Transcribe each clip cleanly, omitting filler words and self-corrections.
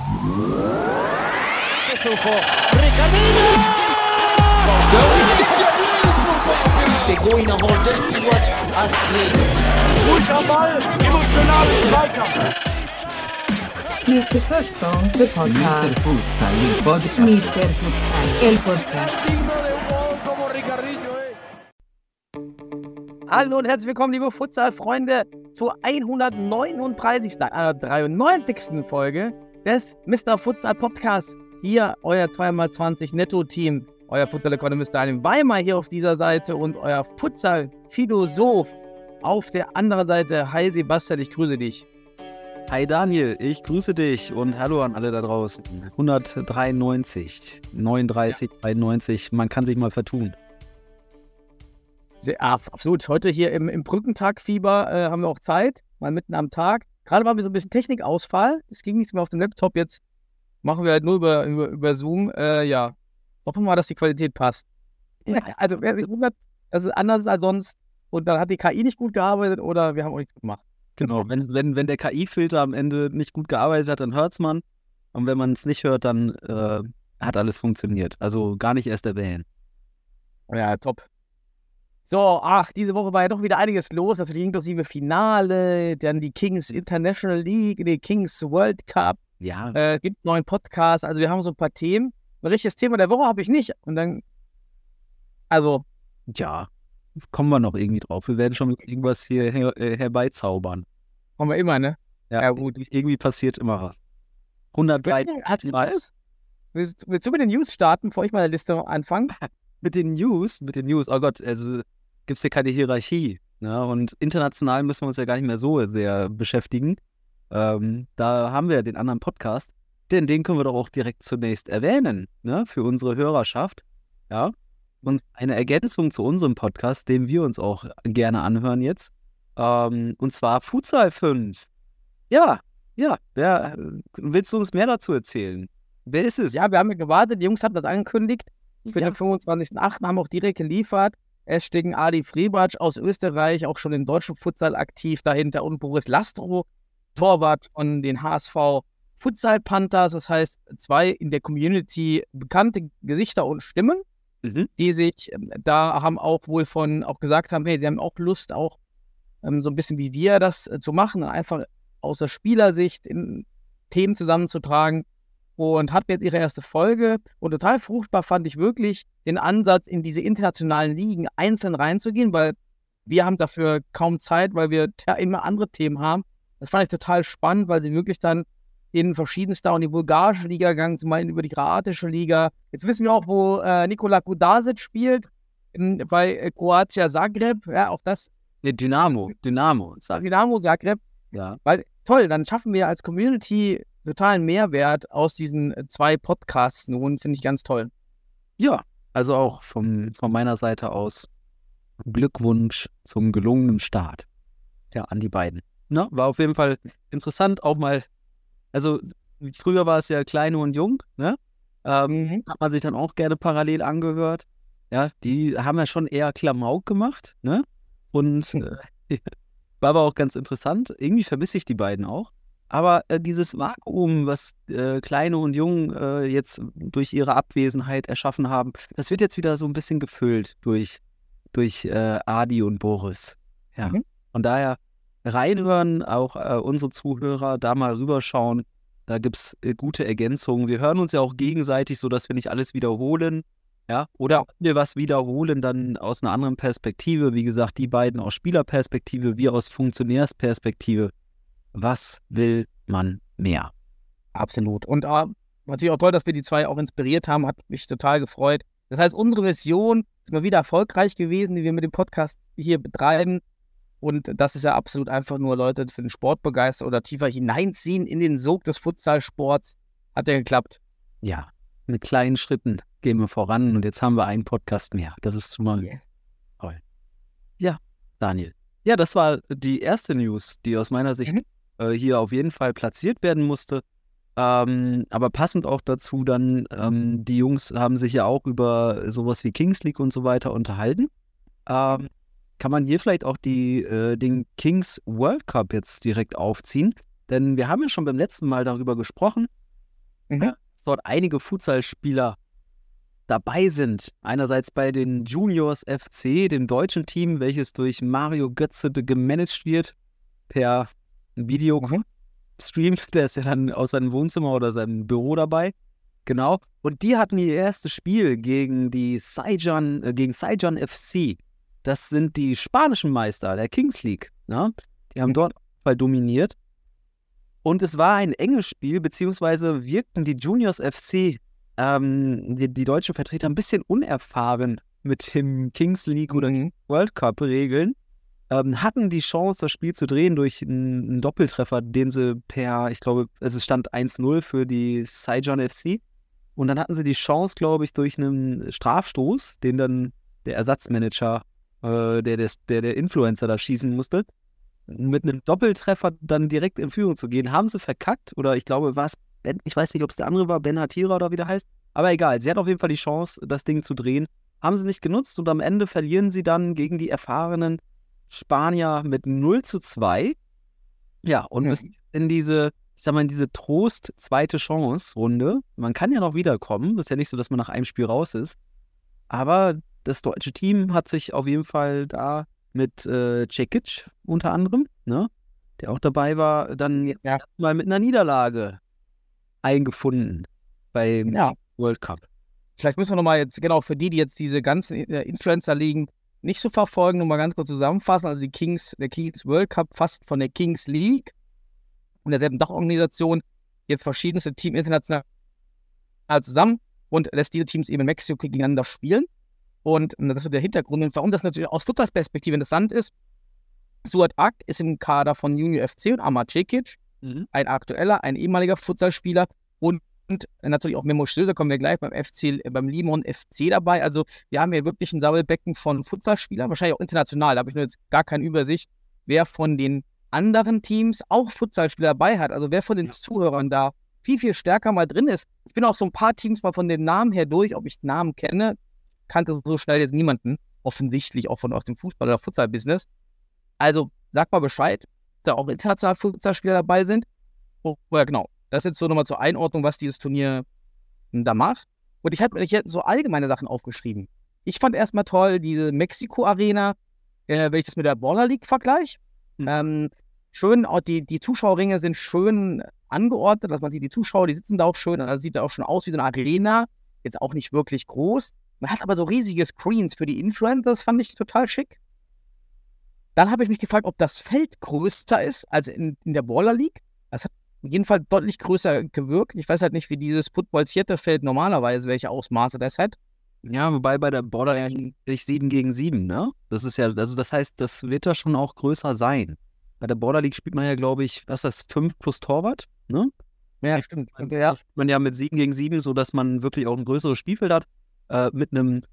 They're going to hold just be watch us play. Ruhig am Ball, emotional Zweikampf. Mr. Futsal, the podcast. Mr. Futsal, el podcast. Mr. Futsal, el podcast. Hallo und herzlich willkommen, liebe Futsal-Freunde, zur 93. Folge des Mr. Futsal Podcasts. Hier euer 2x20 Netto-Team, euer Futsal-Economist Daniel Weimar hier auf dieser Seite und euer Futsal-Philosoph auf der anderen Seite. Hi Sebastian, ich grüße dich. Hi Daniel, ich grüße dich und hallo an alle da draußen. 193, 39, 93, man kann sich mal vertun. Absolut, heute hier im Brückentagfieber haben wir auch Zeit, mal mitten am Tag. Gerade waren wir so ein bisschen Technikausfall, es ging nichts mehr auf dem Laptop, jetzt machen wir halt nur über Zoom. Ja, hoffen wir mal, dass die Qualität passt. Also wer sich wundert, das ist anders als sonst und dann hat die KI nicht gut gearbeitet oder wir haben auch nichts gemacht. Genau, wenn der KI-Filter am Ende nicht gut gearbeitet hat, dann hört's man. Und wenn man es nicht hört, dann hat alles funktioniert. Also gar nicht erst erwähnen. Ja, top. So, diese Woche war ja doch wieder einiges los, also die inklusive Finale, dann die Kings International League, die Kings World Cup. Ja. Es gibt einen neuen Podcast, also wir haben so ein paar Themen. Ein richtiges Thema der Woche habe ich nicht. Und dann, also. Ja, kommen wir noch irgendwie drauf. Wir werden schon irgendwas hier herbeizaubern. Kommen wir immer, ne? Ja, gut. Irgendwie passiert immer was. 103 Mal. Willst du mit den News starten, bevor ich meine Liste anfange? Mit den News, oh Gott, also gibt es hier keine Hierarchie. Ne? Und international müssen wir uns ja gar nicht mehr so sehr beschäftigen. Da haben wir ja den anderen Podcast, denn den können wir doch auch direkt zunächst erwähnen, ne? Für unsere Hörerschaft. Ja. Und eine Ergänzung zu unserem Podcast, den wir uns auch gerne anhören jetzt. Und zwar Futsal 5. Ja. Willst du uns mehr dazu erzählen? Wer ist es? Ja, wir haben ja gewartet, die Jungs hatten das angekündigt. Für den 25.08. haben auch direkt geliefert. Es stecken Adi Frebatsch aus Österreich, auch schon im deutschen Futsal aktiv dahinter und Boris Lastro, Torwart von den HSV Futsal Panthers. Das heißt, zwei in der Community bekannte Gesichter und Stimmen, die sich da haben auch wohl auch gesagt haben, hey, sie haben auch Lust, auch so ein bisschen wie wir das zu machen, einfach aus der Spielersicht in Themen zusammenzutragen. Und hatten jetzt ihre erste Folge und total fruchtbar fand ich wirklich den Ansatz, in diese internationalen Ligen einzeln reinzugehen, weil wir haben dafür kaum Zeit, weil wir immer andere Themen haben. Das fand ich total spannend, weil sie wirklich dann in verschiedenster und die bulgarische Liga gegangen, zum Beispiel über die kroatische Liga. Jetzt wissen wir auch, wo Nikola Kudasic spielt, bei Croatia Zagreb, ja, auch das. Ne, Dynamo Zagreb. Ja. Weil, toll, dann schaffen wir als Community totalen Mehrwert aus diesen zwei Podcasts nun, finde ich ganz toll. Ja, also auch von meiner Seite aus Glückwunsch zum gelungenen Start. Ja, an die beiden. Na, war auf jeden Fall interessant, auch mal, also früher war es ja Kleine und Jung, ne? Hat man sich dann auch gerne parallel angehört. Ja, die haben ja schon eher Klamauk gemacht, ne? Und war aber auch ganz interessant. Irgendwie vermisse ich die beiden auch. Aber dieses Vakuum, was Kleine und Jung jetzt durch ihre Abwesenheit erschaffen haben, das wird jetzt wieder so ein bisschen gefüllt durch Adi und Boris. Ja. Von daher reinhören, auch unsere Zuhörer da mal rüberschauen. Da gibt es gute Ergänzungen. Wir hören uns ja auch gegenseitig, sodass wir nicht alles wiederholen. Ja? Oder wenn wir was wiederholen, dann aus einer anderen Perspektive. Wie gesagt, die beiden aus Spielerperspektive, wir aus Funktionärsperspektive. Was will man mehr? Absolut. Und natürlich auch toll, dass wir die zwei auch inspiriert haben, hat mich total gefreut. Das heißt, unsere Mission ist mal wieder erfolgreich gewesen, die wir mit dem Podcast hier betreiben. Und das ist ja absolut einfach nur Leute für den Sport begeistern oder tiefer hineinziehen in den Sog des Futsalsports. Hat ja geklappt. Ja, mit kleinen Schritten gehen wir voran und jetzt haben wir einen Podcast mehr. Das ist schon mal toll. Ja, Daniel. Ja, das war die erste News, die aus meiner Sicht hier auf jeden Fall platziert werden musste. Aber passend auch dazu dann, die Jungs haben sich ja auch über sowas wie Kings League und so weiter unterhalten. Kann man hier vielleicht auch den Kings World Cup jetzt direkt aufziehen? Denn wir haben ja schon beim letzten Mal darüber gesprochen. Mhm. dass dort einige Futsalspieler dabei sind. Einerseits bei den Juniors FC, dem deutschen Team, welches durch Mario Götze gemanagt wird, per Videostream. Der ist ja dann aus seinem Wohnzimmer oder seinem Büro dabei. Genau. Und die hatten ihr erstes Spiel gegen Saigon FC. Das sind die spanischen Meister der Kings League. Ne? Die haben dort dominiert. Und es war ein enges Spiel, beziehungsweise wirkten die Juniors FC, die deutschen Vertreter, ein bisschen unerfahren mit dem Kings League oder World Cup Regeln. Hatten die Chance, das Spiel zu drehen durch einen Doppeltreffer, den sie ich glaube, es stand 1-0 für die Saigon FC. Und dann hatten sie die Chance, glaube ich, durch einen Strafstoß, den dann der Ersatzmanager, der Influencer da schießen musste, mit einem Doppeltreffer dann direkt in Führung zu gehen. Haben sie verkackt, oder ich glaube, ich weiß nicht, ob es der andere war, Ben Hatira oder wie der heißt, aber egal, sie hat auf jeden Fall die Chance, das Ding zu drehen. Haben sie nicht genutzt und am Ende verlieren sie dann gegen die erfahrenen Spanier mit 0-2. Ja, und müssen in diese Trost-zweite Chance-Runde. Man kann ja noch wiederkommen. Das ist ja nicht so, dass man nach einem Spiel raus ist. Aber das deutsche Team hat sich auf jeden Fall da mit Cekic unter anderem, ne, der auch dabei war, dann mal mit einer Niederlage eingefunden beim World Cup. Vielleicht müssen wir nochmal jetzt, genau, für die jetzt diese ganzen Influencer-Ligen nicht so verfolgen, nochmal ganz kurz zusammenfassen. Also der Kings World Cup fast von der Kings League und derselben Dachorganisation jetzt verschiedenste Teams international zusammen und lässt diese Teams eben in Mexiko gegeneinander spielen. Und das ist so der Hintergrund. Und warum das natürlich aus Fußballperspektive interessant ist, Suat Ak ist im Kader von Junior FC und Amar Cekic, ein aktueller, ein ehemaliger Futsalspieler und natürlich auch Memo Stöll, da kommen wir gleich beim Limon FC dabei. Also wir haben hier wirklich ein Sammelbecken von Futsalspielern, wahrscheinlich auch international. Da habe ich nur jetzt gar keine Übersicht, wer von den anderen Teams auch Futsalspieler dabei hat. Also wer von den Zuhörern da viel, viel stärker mal drin ist. Ich bin auch so ein paar Teams mal von den Namen her durch, ob ich Namen kenne. Kannte so schnell jetzt niemanden, offensichtlich auch aus dem Fußball- oder Futsal-Business. Also sag mal Bescheid, da auch international Futsalspieler dabei sind. Ja, genau. Das ist jetzt so nochmal zur Einordnung, was dieses Turnier da macht. Und ich hatte so allgemeine Sachen aufgeschrieben. Ich fand erstmal toll diese Mexiko-Arena, wenn ich das mit der Baller League vergleiche. Schön, auch die Zuschauerringe sind schön angeordnet, dass man sieht, die Zuschauer, die sitzen da auch schön, das sieht da auch schon aus wie so eine Arena, jetzt auch nicht wirklich groß. Man hat aber so riesige Screens für die Influencer, das fand ich total schick. Dann habe ich mich gefragt, ob das Feld größer ist als in der Baller League. Das hat auf jeden Fall deutlich größer gewirkt. Ich weiß halt nicht, wie dieses Football-Feld normalerweise, welche Ausmaße das hat. Ja, wobei bei der Baller League 7 gegen 7, ne? Das ist ja, also das heißt, das wird da schon auch größer sein. Bei der Baller League spielt man ja, glaube ich, 5 plus Torwart, ne? Ja, stimmt. Man ja mit 7 gegen 7, sodass man wirklich auch ein größeres Spielfeld hat, mit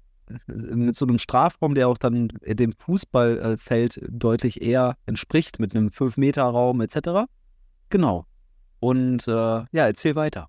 so einem Strafraum, der auch dann dem Fußballfeld deutlich eher entspricht, mit einem 5-Meter-Raum etc. Genau. Und erzähl weiter.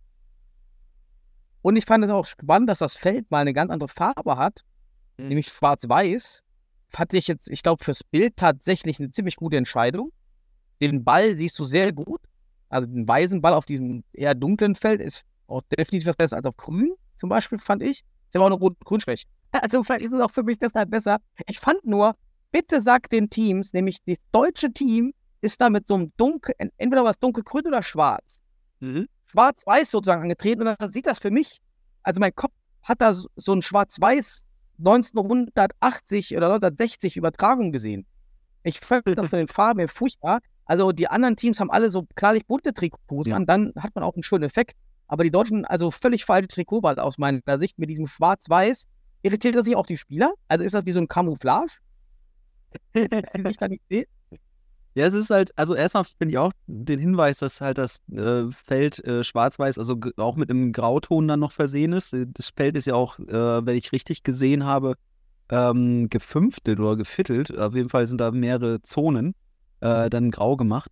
Und ich fand es auch spannend, dass das Feld mal eine ganz andere Farbe hat, nämlich schwarz-weiß. Fand ich jetzt, ich glaube, fürs Bild tatsächlich eine ziemlich gute Entscheidung. Den Ball siehst du sehr gut. Also den weißen Ball auf diesem eher dunklen Feld ist auch definitiv was besser als auf grün, zum Beispiel, fand ich. Ich habe auch eine Grünschwäche. Also vielleicht ist es auch für mich deshalb besser. Ich fand nur, bitte sag den Teams, nämlich das deutsche Team ist da mit so einem entweder was dunkelgrün oder schwarz. Schwarz-weiß sozusagen angetreten und dann sieht das für mich, also mein Kopf hat da so ein Schwarz-Weiß 1980 oder 1960 Übertragung gesehen. Ich fand das von den Farben furchtbar. Also die anderen Teams haben alle so knallig bunte Trikots an, dann hat man auch einen schönen Effekt. Aber die Deutschen, also völlig falsche Trikotwahl aus meiner Sicht mit diesem Schwarz-Weiß. Irritiert das sich auch die Spieler? Also ist das wie so ein Camouflage? Ich da nicht sehe. Ja, es ist halt, also erstmal finde ich auch den Hinweis, dass halt das Feld schwarz-weiß, also auch mit einem Grauton dann noch versehen ist. Das Feld ist ja auch, wenn ich richtig gesehen habe, gefünftelt oder gevittelt. Auf jeden Fall sind da mehrere Zonen dann grau gemacht.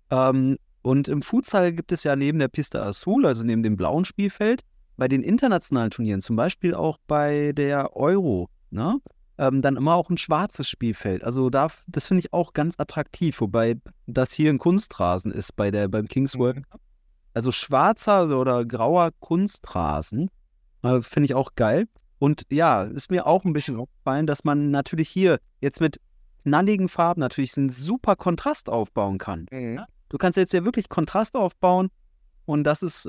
Und im Futsal gibt es ja neben der Pista Azul, also neben dem blauen Spielfeld, bei den internationalen Turnieren, zum Beispiel auch bei der Euro, ne? Dann immer auch ein schwarzes Spielfeld. Also das finde ich auch ganz attraktiv, wobei das hier ein Kunstrasen ist beim Kings World Cup. Also schwarzer oder grauer Kunstrasen. Finde ich auch geil. Und ja, ist mir auch ein bisschen aufgefallen, dass man natürlich hier jetzt mit knalligen Farben natürlich einen super Kontrast aufbauen kann. Mhm. Du kannst jetzt ja wirklich Kontrast aufbauen und das ist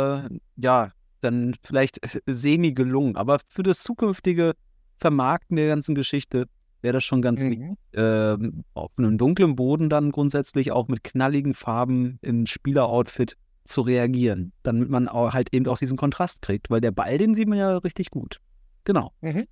ja dann vielleicht semi gelungen. Aber für das zukünftige Vermarkten der ganzen Geschichte wäre das schon ganz wichtig, auf einem dunklen Boden dann grundsätzlich auch mit knalligen Farben im Spieleroutfit zu reagieren, damit man auch halt eben auch diesen Kontrast kriegt, weil der Ball, den sieht man ja richtig gut. Genau. Mhm.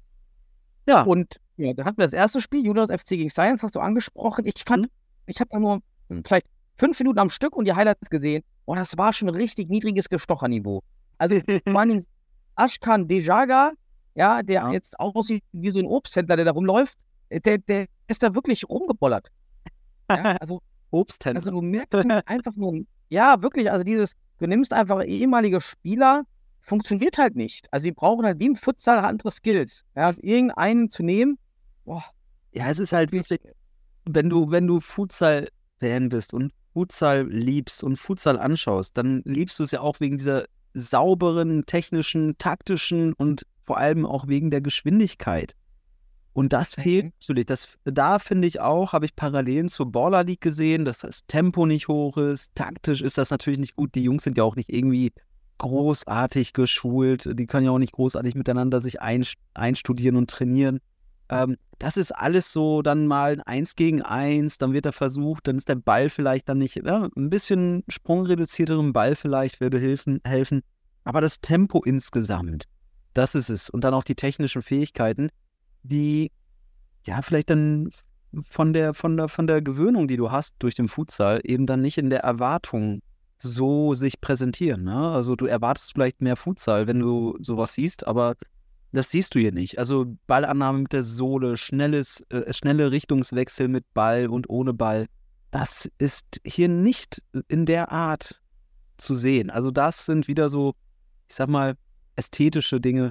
Ja. Und ja, dann hatten wir das erste Spiel, Julius FC gegen Science, hast du angesprochen. Ich fand, ich habe da nur vielleicht 5 Minuten am Stück und die Highlights gesehen. Und das war schon ein richtig niedriges Gestocherniveau. Also vor allem Ashkan Dejaga, ja, der jetzt aussieht wie so ein Obsthändler, der da rumläuft, der ist da wirklich rumgebollert. Ja, also Obsthändler. Also du merkst einfach nur, ja, wirklich, also du nimmst einfach ehemalige Spieler, funktioniert halt nicht. Also die brauchen halt wie im Futsal andere Skills. Ja, irgendeinen zu nehmen, boah. Ja, es ist halt wirklich, wenn du Futsal-Fan bist und Futsal liebst und Futsal anschaust, dann liebst du es ja auch wegen dieser sauberen, technischen, taktischen und vor allem auch wegen der Geschwindigkeit. Und das fehlt natürlich. Da finde ich auch, habe ich Parallelen zur Baller League gesehen, dass das Tempo nicht hoch ist. Taktisch ist das natürlich nicht gut. Die Jungs sind ja auch nicht irgendwie großartig geschult. Die können ja auch nicht großartig miteinander sich einstudieren und trainieren. Das ist alles so dann mal ein 1 gegen 1, dann wird er versucht, dann ist der Ball vielleicht dann nicht, ja, ein bisschen sprungreduzierterem Ball vielleicht würde helfen. Aber das Tempo insgesamt, das ist es. Und dann auch die technischen Fähigkeiten, die ja vielleicht dann von der Gewöhnung, die du hast durch den Futsal, eben dann nicht in der Erwartung so sich präsentieren. Ne? Also du erwartest vielleicht mehr Futsal, wenn du sowas siehst, aber das siehst du hier nicht. Also Ballannahme mit der Sohle, schnelle Richtungswechsel mit Ball und ohne Ball, das ist hier nicht in der Art zu sehen. Also das sind wieder so, ich sag mal, ästhetische Dinge,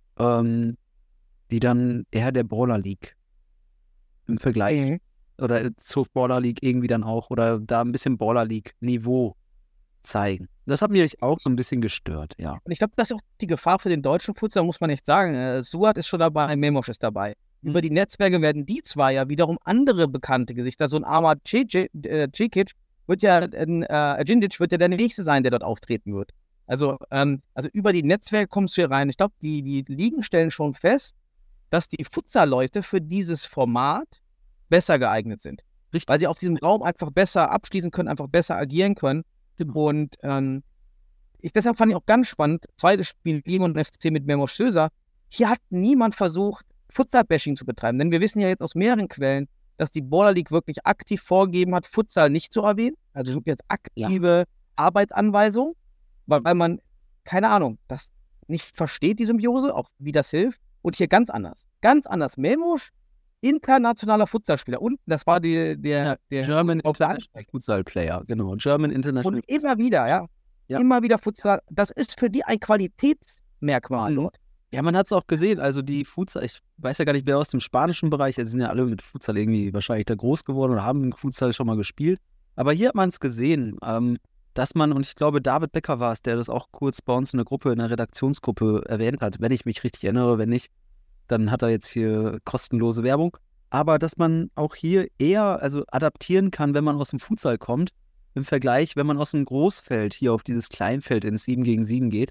die dann eher der Baller League im Vergleich oder zur Baller League irgendwie dann auch oder da ein bisschen Baller League Niveau zeigen. Das hat mich auch so ein bisschen gestört, ja. Und ich glaube, das ist auch die Gefahr für den deutschen Futsal, muss man nicht sagen. Suat ist schon dabei, Memosch ist dabei. Über die Netzwerke werden die zwei ja wiederum andere bekannte Gesichter. So ein Ahmad Cekic wird ja, Djindjic wird ja der Nächste sein, der dort auftreten wird. Also über die Netzwerke kommst du hier rein. Ich glaube, die Ligen stellen schon fest, dass die Futsal-Leute für dieses Format besser geeignet sind. Richtig. Weil sie auf diesem Raum einfach besser abschließen können, einfach besser agieren können. Und deshalb fand ich auch ganz spannend, zweites Spiel Lyon und FC mit Memosch Söser. Hier hat niemand versucht, Futsal-Bashing zu betreiben. Denn wir wissen ja jetzt aus mehreren Quellen, dass die Baller League wirklich aktiv vorgegeben hat, Futsal nicht zu erwähnen. Also wirklich jetzt aktive Arbeitsanweisung, weil man, keine Ahnung, das nicht versteht, die Symbiose, auch wie das hilft. Und hier ganz anders. Ganz anders. Memosch, internationaler Futsalspieler. Und das war der German International Futsal Player, genau. German International. Und immer wieder, ja. Immer wieder Futsal. Das ist für die ein Qualitätsmerkmal. Ja, man hat es auch gesehen. Also die Futsal, ich weiß ja gar nicht, wer aus dem spanischen Bereich, die sind ja alle mit Futsal irgendwie wahrscheinlich da groß geworden oder haben Futsal schon mal gespielt. Aber hier hat man es gesehen, dass man, und ich glaube, David Becker war es, der das auch kurz bei uns in der Gruppe, in der Redaktionsgruppe erwähnt hat, wenn ich mich richtig erinnere, wenn nicht, dann hat er jetzt hier kostenlose Werbung. Aber dass man auch hier eher adaptieren kann, wenn man aus dem Futsal kommt, im Vergleich, wenn man aus dem Großfeld hier auf dieses Kleinfeld ins 7 gegen 7 geht.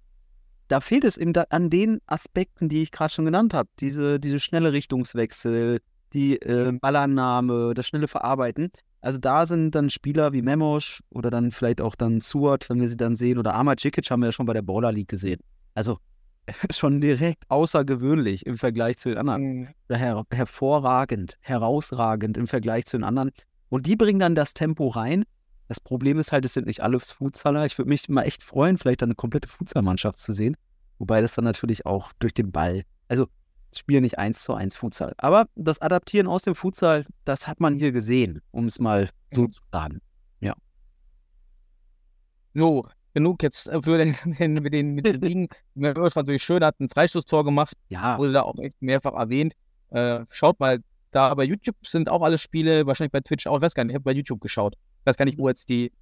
Da fehlt es eben an den Aspekten, die ich gerade schon genannt habe. Diese schnelle Richtungswechsel, die Ballannahme, das schnelle Verarbeiten. Also da sind dann Spieler wie Memosch oder dann vielleicht auch dann Suat, wenn wir sie dann sehen, oder Ahmad Cekic haben wir ja schon bei der Baller League gesehen. Also schon direkt außergewöhnlich im Vergleich zu den anderen. Hervorragend, herausragend im Vergleich zu den anderen. Und die bringen dann das Tempo rein. Das Problem ist halt, es sind nicht alle Futsaler. Ich würde mich mal echt freuen, vielleicht eine komplette Futsalmannschaft zu sehen. Wobei das dann natürlich auch durch den Ball, also spielen nicht 1:1 Futsal. Aber das Adaptieren aus dem Futsal, das hat man hier gesehen, um es mal so zu sagen. Ja. So, genug jetzt für mit den Ligen. Das war natürlich schön, hat ein Freistoßtor gemacht. Ja. Wurde da auch echt mehrfach erwähnt. Schaut mal, da bei YouTube sind auch alle Spiele, wahrscheinlich bei Twitch auch. Ich weiß gar nicht, ich habe bei YouTube geschaut. Ich weiß gar nicht, wo jetzt die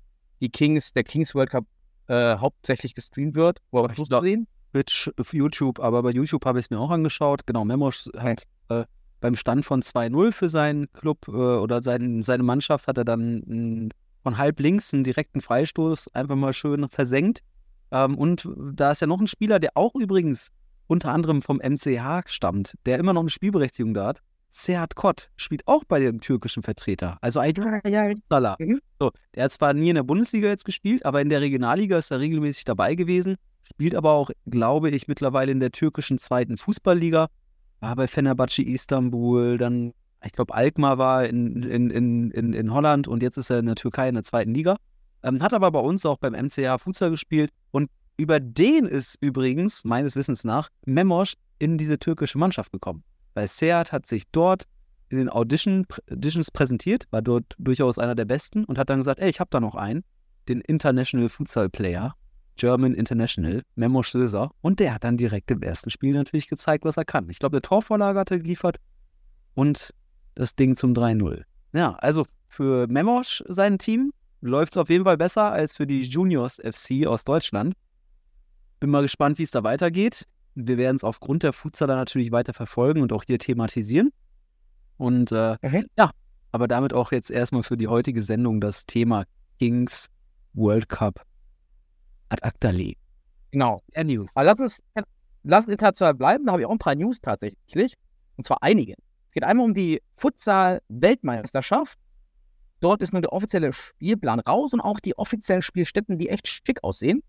der Kings World Cup hauptsächlich gestreamt wird. Wo hast du es gesehen? Twitch, auf YouTube, aber bei YouTube habe ich es mir auch angeschaut. Genau, Memos hat beim Stand von 2-0 für seinen Club oder seine Mannschaft hat er dann von halb links einen direkten Freistoß einfach mal schön versenkt. Und da ist ja noch ein Spieler, der auch übrigens unter anderem vom MCH stammt, der immer noch eine Spielberechtigung da hat. Serhat Kott spielt auch bei dem türkischen Vertreter. Also ein Salah. So, der hat zwar nie in der Bundesliga jetzt gespielt, aber in der Regionalliga ist er regelmäßig dabei gewesen. Spielt aber auch, glaube ich, mittlerweile in der türkischen 2. Fußballliga. War bei Fenerbahce Istanbul, dann, ich glaube, Alkmaar war in Holland und jetzt ist er in der Türkei in der 2. Liga. Hat aber bei uns auch beim MCH Futsal gespielt und über den ist übrigens, meines Wissens nach, Memos in diese türkische Mannschaft gekommen. Weil Serhat hat sich dort in den Auditions präsentiert, war dort durchaus einer der Besten und hat dann gesagt, ey, ich habe da noch einen, den International Futsal Player, German International, Memo Stöser, und der hat dann direkt im ersten Spiel natürlich gezeigt, was er kann. Ich glaube, der Torvorlage hat er geliefert und das Ding zum 3-0. Ja, also für Memos, sein Team, läuft es auf jeden Fall besser als für die Juniors FC aus Deutschland. Bin mal gespannt, wie es da weitergeht. Wir werden es aufgrund der Futsaler natürlich weiter verfolgen und auch hier thematisieren. Und ja, aber damit auch jetzt erstmal für die heutige Sendung das Thema Kings World Cup ad acta legen. Genau. News. Aber lass uns international bleiben, da habe ich auch ein paar News tatsächlich. Und zwar einige. Es geht einmal um die Futsal-Weltmeisterschaft. Dort ist nun der offizielle Spielplan raus und auch die offiziellen Spielstätten, die echt schick aussehen.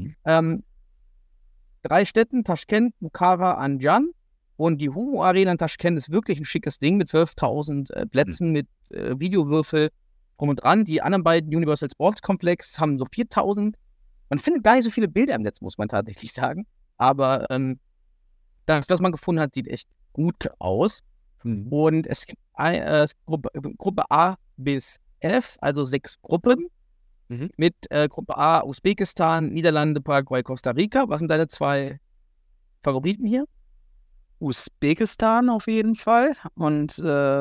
3 Städten, Taschkent, Bukhara, Anjan. Und die Humo Arena in Taschkent ist wirklich ein schickes Ding mit 12.000 Plätzen, mit Videowürfel drum und dran. Die anderen beiden Universal Sports Complex haben so 4.000. Man findet gar nicht so viele Bilder im Netz, muss man tatsächlich sagen. Aber das, was man gefunden hat, sieht echt gut aus. Und es gibt Gruppe A bis F, also 6 Gruppen. Mit Gruppe A Usbekistan, Niederlande, Paraguay, Costa Rica. Was sind deine 2 Favoriten hier? Usbekistan auf jeden Fall und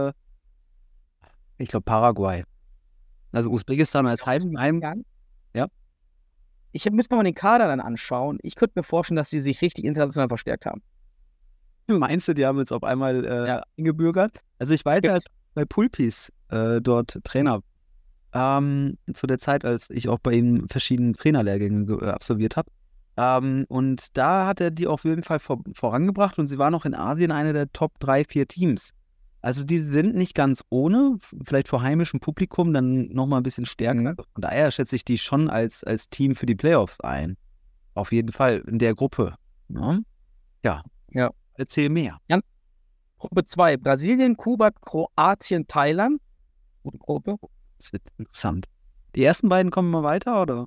ich glaube Paraguay. Also Usbekistan als Heim. Ja. Ich müsste mir mal den Kader dann anschauen. Ich könnte mir vorstellen, dass sie sich richtig international verstärkt haben. Meinst du, die haben jetzt auf einmal eingebürgert? Also ich war ja bei Pulpis dort Trainer. Zu der Zeit, als ich auch bei ihm verschiedene Trainerlehrgänge absolviert habe. Und da hat er die auf jeden Fall vorangebracht und sie war noch in Asien eine der Top 3-4 Teams. Also die sind nicht ganz ohne, vielleicht vor heimischem Publikum dann nochmal ein bisschen stärker. Von daher schätze ich die schon als Team für die Playoffs ein. Auf jeden Fall in der Gruppe. Ne? Ja. Erzähl mehr. Ja. Gruppe 2, Brasilien, Kuba, Kroatien, Thailand. Gute Gruppe. Das wird interessant. Die ersten beiden kommen mal weiter, oder?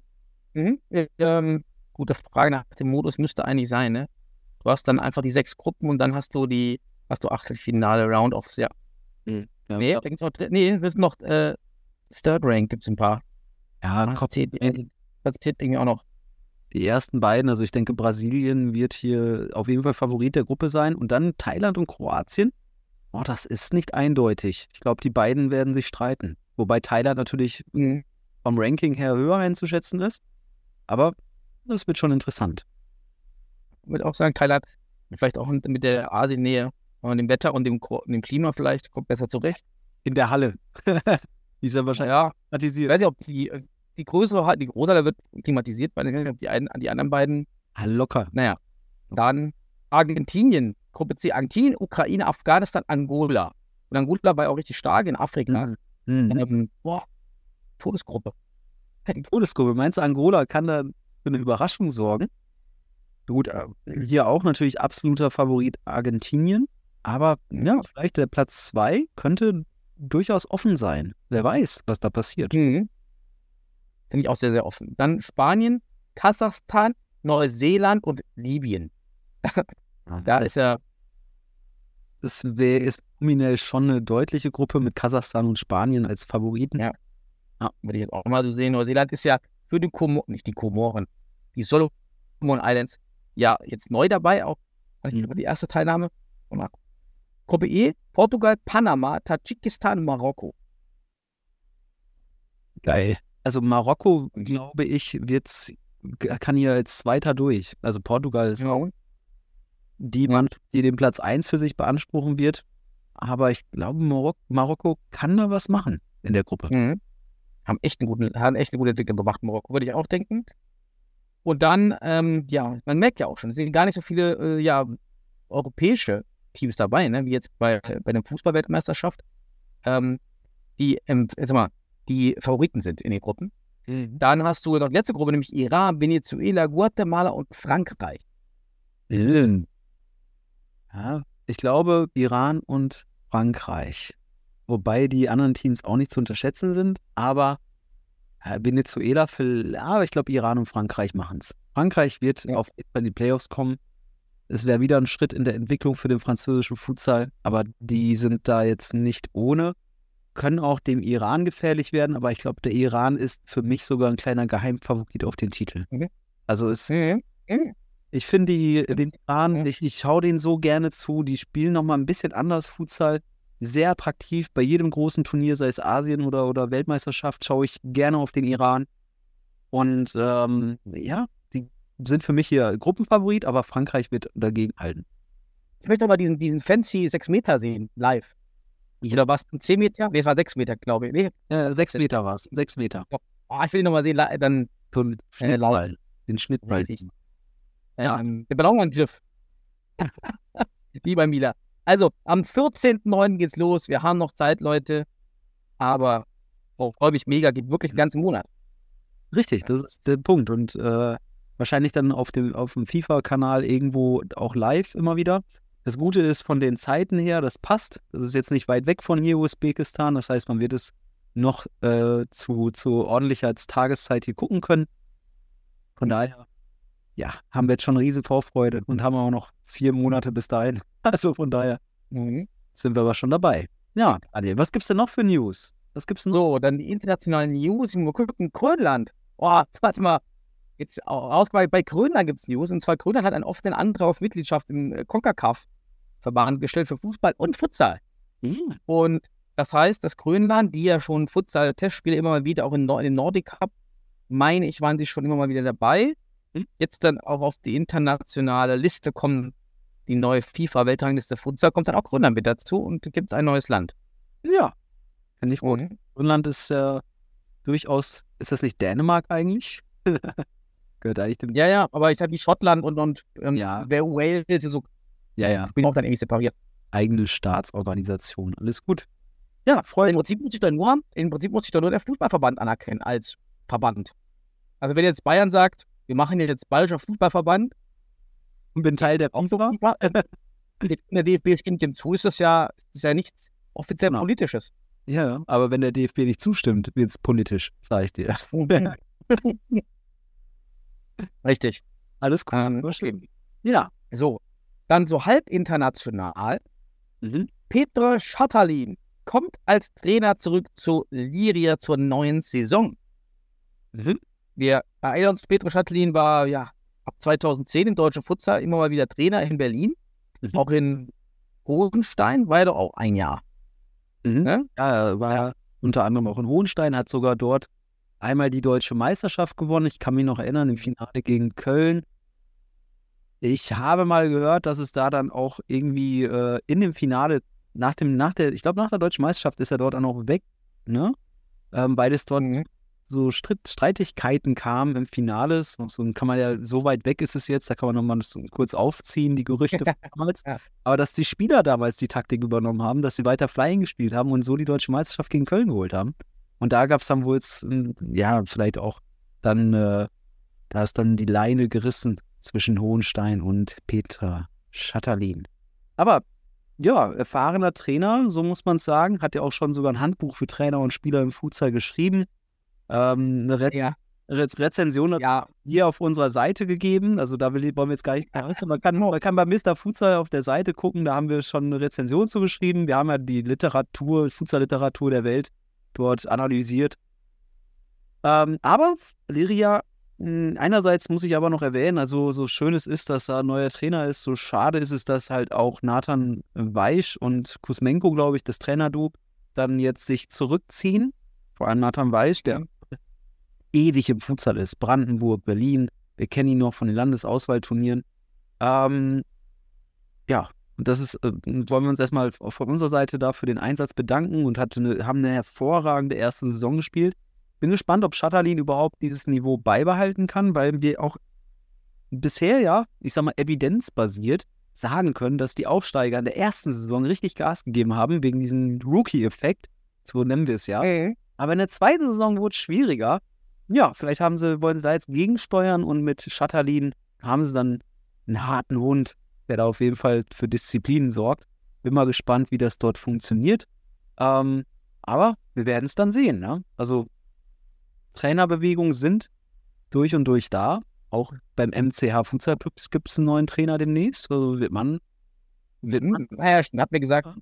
Gute Frage nach dem Modus müsste eigentlich sein, ne? Du hast dann einfach die 6 Gruppen und dann hast du Achtelfinale, Round-Offs, ja. Nee, wird noch Third Rank gibt es ein paar. Ja, das zählt irgendwie auch noch. Die ersten beiden, also ich denke, Brasilien wird hier auf jeden Fall Favorit der Gruppe sein. Und dann Thailand und Kroatien. Oh, das ist nicht eindeutig. Ich glaube, die beiden werden sich streiten. Wobei Thailand natürlich vom Ranking her höher einzuschätzen ist. Aber das wird schon interessant. Ich würde auch sagen, Thailand vielleicht auch mit der Asiennähe und dem Wetter und dem Klima vielleicht kommt besser zurecht. In der Halle. Die ist ja wahrscheinlich klimatisiert. Ich weiß nicht, ob die größere Halle wird klimatisiert, weil die anderen beiden locker. Naja, dann Argentinien, Gruppe C, Argentinien, Ukraine, Afghanistan, Angola. Und Angola war ja auch richtig stark in Afrika. Todesgruppe. Todesgruppe. Meinst du, Angola kann da für eine Überraschung sorgen? Gut, hier auch natürlich absoluter Favorit Argentinien. Aber ja, vielleicht der Platz 2 könnte durchaus offen sein. Wer weiß, was da passiert. Finde ich auch sehr, sehr offen. Dann Spanien, Kasachstan, Neuseeland und Libyen. Da ist ja... Das ist nominell schon eine deutliche Gruppe mit Kasachstan und Spanien als Favoriten. Ja. Würde ich jetzt auch mal so sehen. Neuseeland ist ja für die die Solomon Islands, ja, jetzt neu dabei, auch die erste Teilnahme. Gruppe E, Portugal, Panama, Tadschikistan, Marokko. Geil. Also Marokko, glaube ich, kann hier als Zweiter durch. Also Portugal ist auch die Mannschaft, die den Platz 1 für sich beanspruchen wird. Aber ich glaube, Marokko kann da was machen in der Gruppe. Haben echt eine gute Entwicklung gemacht, Marokko, würde ich auch denken. Und dann, man merkt ja auch schon, es sind gar nicht so viele europäische Teams dabei, ne, wie jetzt bei der Fußball-Weltmeisterschaft, die Favoriten sind in den Gruppen. Dann hast du noch die letzte Gruppe, nämlich Iran, Venezuela, Guatemala und Frankreich. Ja, ich glaube, Iran und Frankreich. Wobei die anderen Teams auch nicht zu unterschätzen sind, aber Venezuela, aber ich glaube, Iran und Frankreich machen es. Frankreich wird auf jeden Fall in die Playoffs kommen. Es wäre wieder ein Schritt in der Entwicklung für den französischen Futsal, aber die sind da jetzt nicht ohne. Können auch dem Iran gefährlich werden, aber ich glaube, der Iran ist für mich sogar ein kleiner Geheimfavorit auf den Titel. Also ich finde den Iran, ich schaue denen so gerne zu, die spielen nochmal ein bisschen anders Futsal, sehr attraktiv. Bei jedem großen Turnier, sei es Asien oder Weltmeisterschaft, schaue ich gerne auf den Iran. Und die sind für mich hier Gruppenfavorit, aber Frankreich wird dagegen halten. Ich möchte aber diesen fancy 6 Meter sehen, live. Oder was? 10 Meter? Nee, es war 6 Meter, glaube ich. Nee. 6 Meter war es. 6 Meter. Oh, ich will ihn nochmal sehen, dann so ein Schnittball. Den Schnittball. Der Ballonangriff. Wie bei Mila. Also, am 14.09. geht's los. Wir haben noch Zeit, Leute. Aber freue mich mega. Geht wirklich den ganzen Monat. Richtig, das ist der Punkt. Und wahrscheinlich dann auf dem FIFA-Kanal irgendwo auch live immer wieder. Das Gute ist, von den Zeiten her, das passt. Das ist jetzt nicht weit weg von hier, Usbekistan. Das heißt, man wird es noch zu ordentlicher Tageszeit hier gucken können. Von daher, haben wir jetzt schon eine riesen Vorfreude und haben auch noch 4 Monate bis dahin. Also von daher sind wir aber schon dabei. Ja, Daniel, was gibt's denn noch für News? Was gibt's denn noch? So, dann die internationalen News. Mal gucken, Grönland. Oh, warte mal. Jetzt bei Grönland gibt es News. Und zwar Grönland hat einen offenen Antrag auf Mitgliedschaft im CONCACAF-Verband gestellt für Fußball und Futsal. Und das heißt, dass Grönland, die ja schon Futsal-Testspiele immer mal wieder auch in den Nordic Cup, meine ich, waren sie schon immer mal wieder dabei. Jetzt dann auch auf die internationale Liste kommen, die neue FIFA-Weltrangliste Futsal, kommt dann auch Grönland mit dazu und gibt es ein neues Land. Ja, finde ich gut. Grönland ist durchaus, ist das nicht Dänemark eigentlich? Gehört eigentlich dem... Ja, aber ich sag wie Schottland und Wales, so. Ich bin auch dann irgendwie separiert. Eigene Staatsorganisation, alles gut. Ja, Freunde. Im Prinzip muss sich da nur der Fußballverband anerkennen als Verband. Also wenn jetzt Bayern sagt, wir machen jetzt Bayerischer Fußballverband und bin Teil der FIFA, der DFB stimmt dem zu, ist das ja nichts offiziell Politisches. Ja, aber wenn der DFB nicht zustimmt, wird es politisch, sage ich dir. Richtig. Alles gut. Ja. So, dann so halb international. Petr Šatalin kommt als Trainer zurück zu Liria zur neuen Saison. Wir erinnern uns, Petr Šatalin war ab 2010 im deutschen Futsal immer mal wieder Trainer in Berlin. Auch in Hohenstein war er doch auch ein Jahr. Ja, er war ja unter anderem auch in Hohenstein, hat sogar dort einmal die deutsche Meisterschaft gewonnen. Ich kann mich noch erinnern, im Finale gegen Köln. Ich habe mal gehört, dass es da dann auch irgendwie in dem Finale, nach der deutschen Meisterschaft ist er dort dann auch weg, ne? Weil es dort so Streitigkeiten kamen im Finale. So kann man ja, so weit weg ist es jetzt, da kann man nochmal so kurz aufziehen, die Gerüchte von damals. Aber dass die Spieler damals die Taktik übernommen haben, dass sie weiter Flying gespielt haben und so die deutsche Meisterschaft gegen Köln geholt haben. Und da gab es dann wohl, vielleicht auch dann, da ist dann die Leine gerissen zwischen Hohenstein und Petr Šatalin. Aber erfahrener Trainer, so muss man es sagen, hat ja auch schon sogar ein Handbuch für Trainer und Spieler im Futsal geschrieben. Eine Rezension hat hier auf unserer Seite gegeben. Also da wollen wir jetzt gar nicht. Man kann bei Mr. Futsal auf der Seite gucken, da haben wir schon eine Rezension zu geschrieben. Wir haben ja die Futsal-Literatur der Welt dort analysiert. Aber Liria, einerseits muss ich aber noch erwähnen, also so schön es ist, dass da ein neuer Trainer ist, so schade ist es, dass halt auch Nathan Weisch und Kuzmenko, glaube ich, das Trainerduo, dann jetzt sich zurückziehen. Vor allem Nathan Weisch, der ewig im Futsal ist. Brandenburg, Berlin, wir kennen ihn noch von den Landesauswahlturnieren. Ja, und das ist, wollen wir uns erstmal von unserer Seite da für den Einsatz bedanken und haben eine hervorragende erste Saison gespielt. Bin gespannt, ob Schatterlin überhaupt dieses Niveau beibehalten kann, weil wir auch bisher, ja, ich sag mal, evidenzbasiert sagen können, dass die Aufsteiger in der ersten Saison richtig Gas gegeben haben, wegen diesem Rookie-Effekt, so nennen wir es ja. Aber in der zweiten Saison wurde es schwieriger. Ja, vielleicht wollen sie da jetzt gegensteuern und mit Schatterlin haben sie dann einen harten Hund, der da auf jeden Fall für Disziplin sorgt. Bin mal gespannt, wie das dort funktioniert. Aber wir werden es dann sehen. Ne? Also Trainerbewegungen sind durch und durch da. Auch beim MCH Futsal gibt es einen neuen Trainer demnächst. Also wird man naja, hat mir gesagt,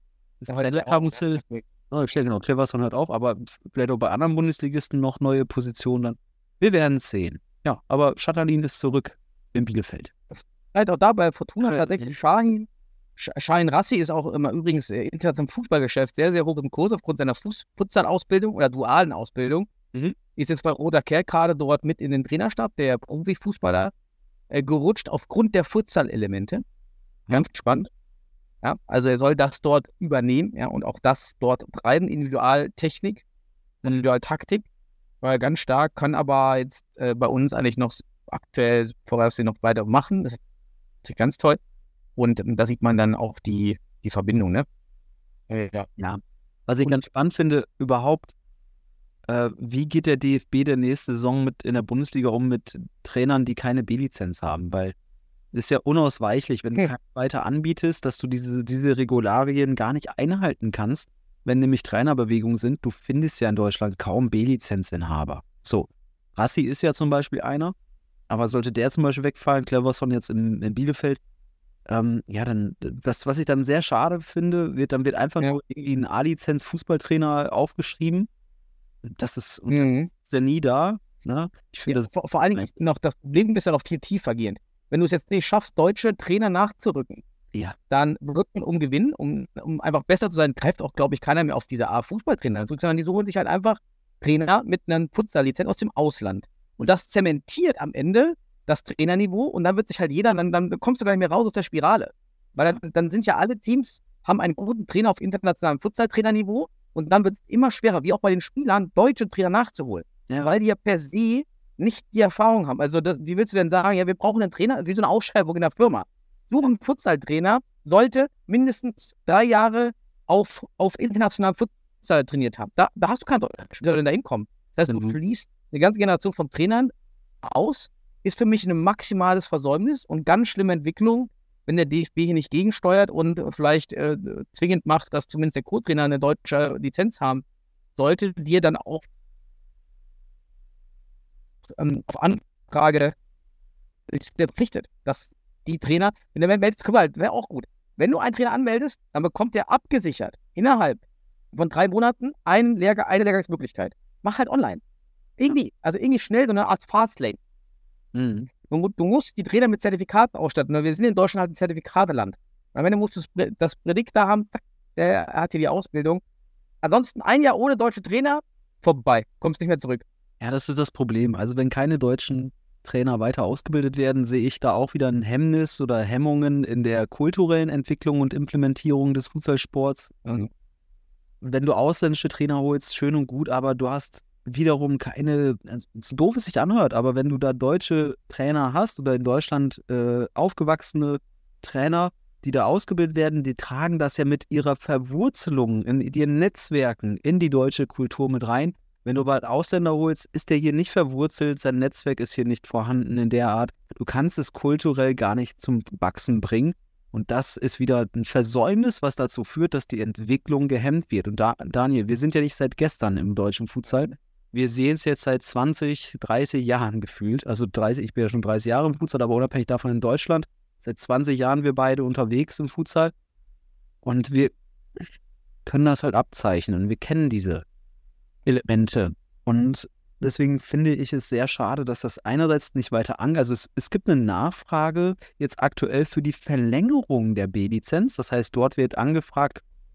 genau, Cleverson hört auf, aber vielleicht auch bei anderen Bundesligisten noch neue Positionen dann. Wir werden es sehen. Ja, aber Schatterlin ist zurück in Bielefeld. Halt auch da bei Fortuna tatsächlich Shahin Rassi ist auch immer übrigens international im Fußballgeschäft sehr, sehr hoch im Kurs aufgrund seiner Futsal-Ausbildung oder dualen Ausbildung. Ist jetzt bei Roter Kerl gerade dort mit in den Trainerstab, der Profifußballer, gerutscht aufgrund der Futsal-Elemente. Ganz spannend. Ja, also er soll das dort übernehmen, ja, und auch das dort treiben, Individualtechnik, Individualtaktik, war ganz stark, kann aber jetzt bei uns eigentlich noch aktuell voraussehen noch weiter machen. Das ist ganz toll. Und da sieht man dann auch die Verbindung, ne? Ja. Was ich ganz spannend finde, überhaupt, wie geht der DFB der nächste Saison in der Bundesliga um mit Trainern, die keine B-Lizenz haben? Weil es ist ja unausweichlich, wenn du keine weiter anbietest, dass du diese Regularien gar nicht einhalten kannst, wenn nämlich Trainerbewegungen sind. Du findest ja in Deutschland kaum B-Lizenzinhaber. So, Rassi ist ja zum Beispiel einer, aber sollte der zum Beispiel wegfallen, Cleverson jetzt in Bielefeld, ja, dann, was ich dann sehr schade finde, wird einfach nur irgendwie ein A-Lizenz Fußballtrainer aufgeschrieben. Das ist ja nie da. Ne? Ich finde vor allen Dingen noch das Problem ist ja noch viel tiefer gehend. Wenn du es jetzt nicht schaffst, deutsche Trainer nachzurücken, dann rückt man um Gewinn, um einfach besser zu sein, greift auch, glaube ich, keiner mehr auf diese Art Fußballtrainer zurück, sondern die suchen sich halt einfach Trainer mit einer Futsal-Lizenz aus dem Ausland. Und das zementiert am Ende das Trainerniveau und dann wird sich halt jeder, dann kommst du gar nicht mehr raus aus der Spirale. Weil dann sind ja alle Teams, haben einen guten Trainer auf internationalem Futsal-Trainerniveau und dann wird es immer schwerer, wie auch bei den Spielern, deutsche Trainer nachzuholen. Ja. Weil die ja per se nicht die Erfahrung haben. Also wie willst du denn sagen, ja, wir brauchen einen Trainer, wie so eine Ausschreibung in der Firma. Suchen einen Futsal-Trainer, sollte mindestens 3 Jahre auf internationalem Futsal trainiert haben. Da hast du keinen Deutsch, wie soll denn da hinkommen? Das heißt, du fließt eine ganze Generation von Trainern aus, ist für mich ein maximales Versäumnis und ganz schlimme Entwicklung, wenn der DFB hier nicht gegensteuert und vielleicht zwingend macht, dass zumindest der Co-Trainer eine deutsche Lizenz haben sollte, die er dann auch auf Anfrage ist verpflichtet, dass die Trainer, wenn der meldet, wäre auch gut. Wenn du einen Trainer anmeldest, dann bekommt der abgesichert innerhalb von 3 Monaten eine Lehrgangsmöglichkeit. Mach halt online. Irgendwie schnell, so eine Art Fastlane. Du musst die Trainer mit Zertifikaten ausstatten. Wir sind in Deutschland halt ein Zertifikateland. Am Ende musst du das Predikt da haben, zack, der hat hier die Ausbildung. Ansonsten 1 Jahr ohne deutsche Trainer, vorbei. Kommst nicht mehr zurück. Ja, das ist das Problem. Also wenn keine deutschen Trainer weiter ausgebildet werden, sehe ich da auch wieder ein Hemmnis oder Hemmungen in der kulturellen Entwicklung und Implementierung des Fußballsports. Wenn du ausländische Trainer holst, schön und gut, aber du hast wiederum keine, so doof es sich anhört, aber wenn du da deutsche Trainer hast oder in Deutschland aufgewachsene Trainer, die da ausgebildet werden, die tragen das ja mit ihrer Verwurzelung in ihren Netzwerken in die deutsche Kultur mit rein. Wenn du aber einen Ausländer holst, ist der hier nicht verwurzelt, sein Netzwerk ist hier nicht vorhanden in der Art. Du kannst es kulturell gar nicht zum Wachsen bringen. Und das ist wieder ein Versäumnis, was dazu führt, dass die Entwicklung gehemmt wird. Und Daniel, wir sind ja nicht seit gestern im deutschen Futsal. Wir sehen es jetzt seit 20, 30 Jahren gefühlt. Also 30, ich bin ja schon 30 Jahre im Futsal, aber unabhängig davon in Deutschland. Seit 20 Jahren wir beide unterwegs im Futsal. Und wir können das halt abzeichnen. Wir kennen diese Elemente. Und deswegen finde ich es sehr schade, dass das einerseits nicht weiter also es gibt eine Nachfrage jetzt aktuell für die Verlängerung der B-Lizenz. Das heißt, dort wird angefragt,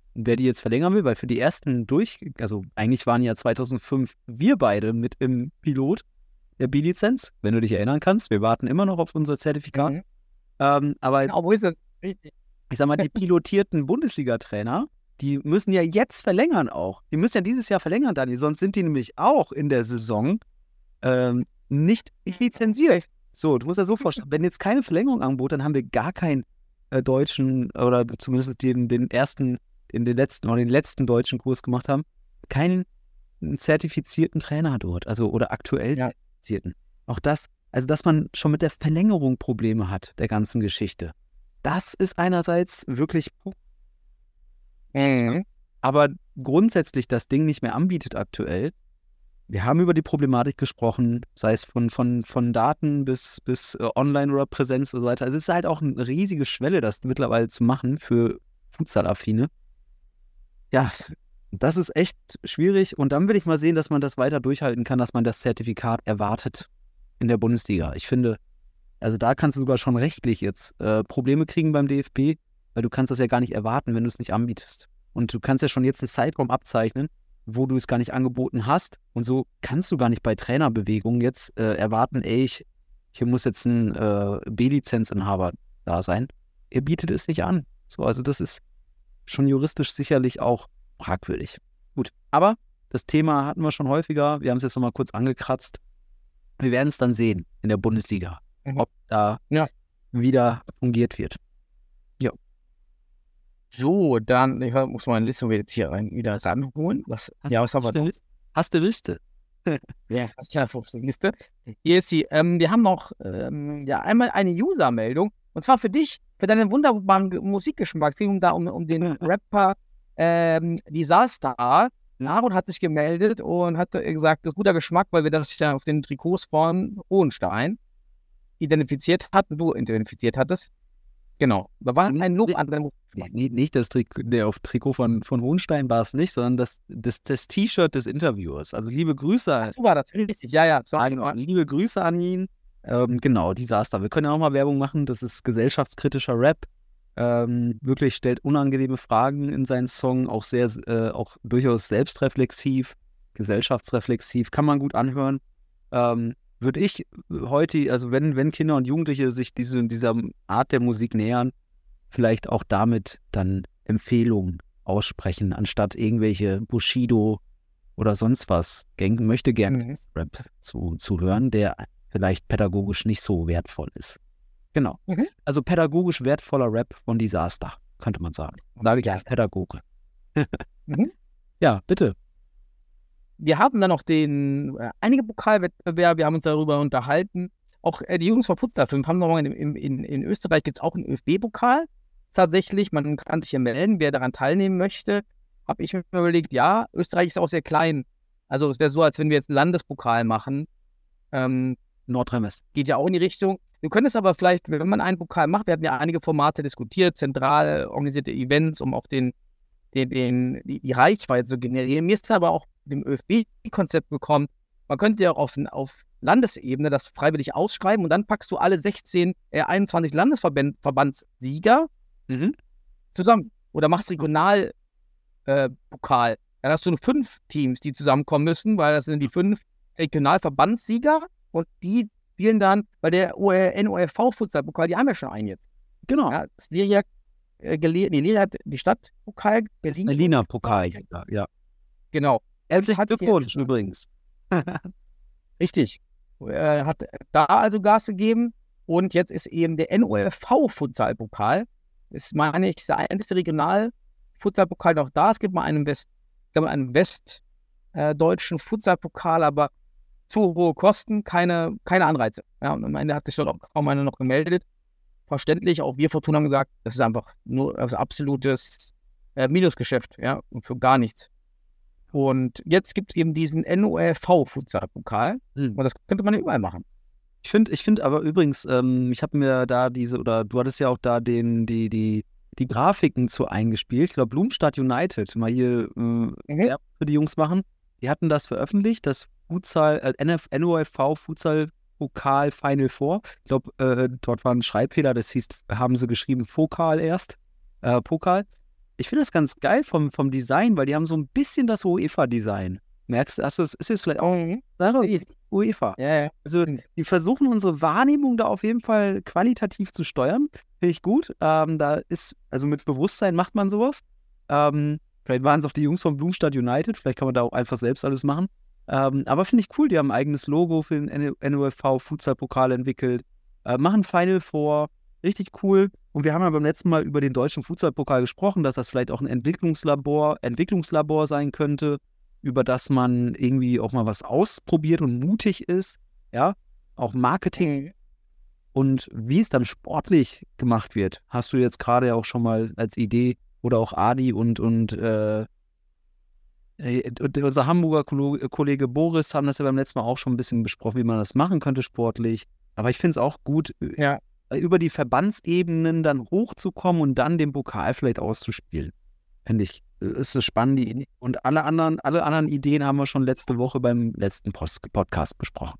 wer die jetzt verlängern will, weil für die ersten also eigentlich waren ja 2005 wir beide mit im Pilot der B-Lizenz, wenn du dich erinnern kannst. Wir warten immer noch auf unser Zertifikat. Mhm. Aber Genau, wo ist das? Richtig. ich sag mal, die pilotierten Bundesliga-Trainer, die müssen ja jetzt verlängern auch. Die müssen ja dieses Jahr verlängern, Daniel, sonst sind die nämlich auch in der Saison nicht lizenziert. So, du musst ja so vorstellen, wenn jetzt keine Verlängerung angeboten, dann haben wir gar keinen deutschen oder zumindest den letzten deutschen Kurs gemacht haben, keinen zertifizierten Trainer dort, also oder aktuell zertifizierten. Auch das, also dass man schon mit der Verlängerung Probleme hat, der ganzen Geschichte. Das ist einerseits wirklich, aber grundsätzlich das Ding nicht mehr anbietet aktuell. Wir haben über die Problematik gesprochen, sei es von Daten bis Online oder Präsenz und so weiter. Also es ist halt auch eine riesige Schwelle, das mittlerweile zu machen für Futsal-Affine. Ja, das ist echt schwierig. Und dann will ich mal sehen, dass man das weiter durchhalten kann, dass man das Zertifikat erwartet in der Bundesliga. Ich finde, also da kannst du sogar schon rechtlich jetzt Probleme kriegen beim DFB, weil du kannst das ja gar nicht erwarten, wenn du es nicht anbietest. Und du kannst ja schon jetzt einen Zeitraum abzeichnen, wo du es gar nicht angeboten hast. Und so kannst du gar nicht bei Trainerbewegungen jetzt erwarten, hier muss jetzt ein B-Lizenzinhaber da sein. Er bietet es nicht an. So, also das ist schon juristisch sicherlich auch fragwürdig. Gut, aber das Thema hatten wir schon häufiger. Wir haben es jetzt nochmal kurz angekratzt. Wir werden es dann sehen in der Bundesliga, ob da wieder fungiert wird. Ja. So, dann, ich muss meine Liste jetzt hier wieder anholen. Was haben wir noch? Hast du Liste? Ja, das ist ja auf der Liste. Hier ist sie. Wir haben noch einmal eine User-Meldung. Und zwar für dich, für deinen wunderbaren Musikgeschmack. Es ging um den Rapper Disaster. Aaron hat sich gemeldet und hat gesagt, das ist guter Geschmack, weil wir das ja auf den Trikots von Hohenstein identifiziert hatten, du identifiziert hattest. Genau. Da war ein Lob an deinem Nicht das Trikot von Hohenstein war es nicht, sondern das T-Shirt des Interviewers. Also liebe Grüße. So war das, richtig. Ja. Genau. Liebe Grüße an ihn. Genau, Disaster. Wir können ja auch mal Werbung machen. Das ist gesellschaftskritischer Rap. Wirklich stellt unangenehme Fragen in seinen Song, auch auch durchaus selbstreflexiv, gesellschaftsreflexiv, kann man gut anhören. Würde ich heute, also wenn Kinder und Jugendliche sich dieser Art der Musik nähern, vielleicht auch damit dann Empfehlungen aussprechen, anstatt irgendwelche Bushido oder sonst was. Möchte gerne Rap zu hören, der vielleicht pädagogisch nicht so wertvoll ist. Genau. Also pädagogisch wertvoller Rap von Disaster, könnte man sagen. Sage ich als Pädagoge. Ja, bitte. Wir haben dann noch einige Pokalwettbewerbe, wir haben uns darüber unterhalten. Auch die Jungs von Futsal 5 haben nochmal in Österreich gibt es auch einen ÖFB-Pokal. Tatsächlich, man kann sich hier melden, wer daran teilnehmen möchte. Habe ich mir überlegt, ja, Österreich ist auch sehr klein. Also es wäre so, als wenn wir jetzt einen Landespokal machen. Nordrhein-Westfalen. Geht ja auch in die Richtung. Wir können es aber vielleicht, wenn man einen Pokal macht, wir hatten ja einige Formate diskutiert, zentral organisierte Events, um auch die Reichweite zu generieren. Mir ist aber auch mit dem ÖFB-Konzept gekommen, man könnte ja auch auf Landesebene das freiwillig ausschreiben und dann packst du alle 21 Landesverbandssieger zusammen. Oder machst Regionalpokal. Dann hast du nur 5 Teams, die zusammenkommen müssen, weil das sind die 5 Regionalverbandssieger und die spielen dann bei der NORV-Futsal-Pokal, die haben ja schon einen jetzt. Genau. Ja, das Liria hat die Stadtpokal Berliner Pokal, ja. Genau. Herzlichen Glückwunsch übrigens. Richtig. Hat da also Gas gegeben und jetzt ist eben der NORV-Futsal-Pokal. Ist, meine ich, der einzige Regional-Futsal-Pokal noch da. Es gibt mal einen westdeutschen Futsal-Pokal, aber zu hohe Kosten, keine Anreize. Ja, und am Ende hat sich dort auch kaum einer noch gemeldet. Verständlich, auch wir Fortuna haben gesagt, das ist einfach nur ein absolutes Minusgeschäft, ja, und für gar nichts. Und jetzt gibt es eben diesen NORV-Futsal-Pokal und das könnte man ja überall machen. Ich finde aber übrigens, ich habe mir da du hattest ja auch da die Grafiken zu eingespielt. Ich glaube, Blumstadt United, mal hier für die Jungs machen. Die hatten das veröffentlicht, das NORV Futsal-Pokal Final Four. Ich glaube, dort war ein Schreibfehler, haben sie geschrieben Fokal erst. Pokal. ich finde das ganz geil vom Design, weil die haben so ein bisschen das UEFA-Design. Merkst du, das ist jetzt vielleicht auch UEFA. Ja, ja. Also die versuchen unsere Wahrnehmung da auf jeden Fall qualitativ zu steuern. Finde ich gut. Da ist, also mit Bewusstsein macht man sowas. Vielleicht waren es auch die Jungs von Blumstadt United, vielleicht kann man da auch einfach selbst alles machen. Aber finde ich cool, die haben ein eigenes Logo für den NOFV-Futsal-Pokal entwickelt, machen Final Four, richtig cool. Und wir haben ja beim letzten Mal über den deutschen Futsal-Pokal gesprochen, dass das vielleicht auch ein Entwicklungslabor sein könnte, über das man irgendwie auch mal was ausprobiert und mutig ist. Ja, auch Marketing. Und wie es dann sportlich gemacht wird, hast du jetzt gerade ja auch schon mal als Idee, oder auch Adi und unser Hamburger Kollege Boris haben das ja beim letzten Mal auch schon ein bisschen besprochen, wie man das machen könnte sportlich. Aber ich finde es auch gut, über die Verbandsebenen dann hochzukommen und dann den Pokal vielleicht auszuspielen. Finde ich, ist eine spannende Idee. Und alle anderen Ideen haben wir schon letzte Woche beim letzten Podcast besprochen.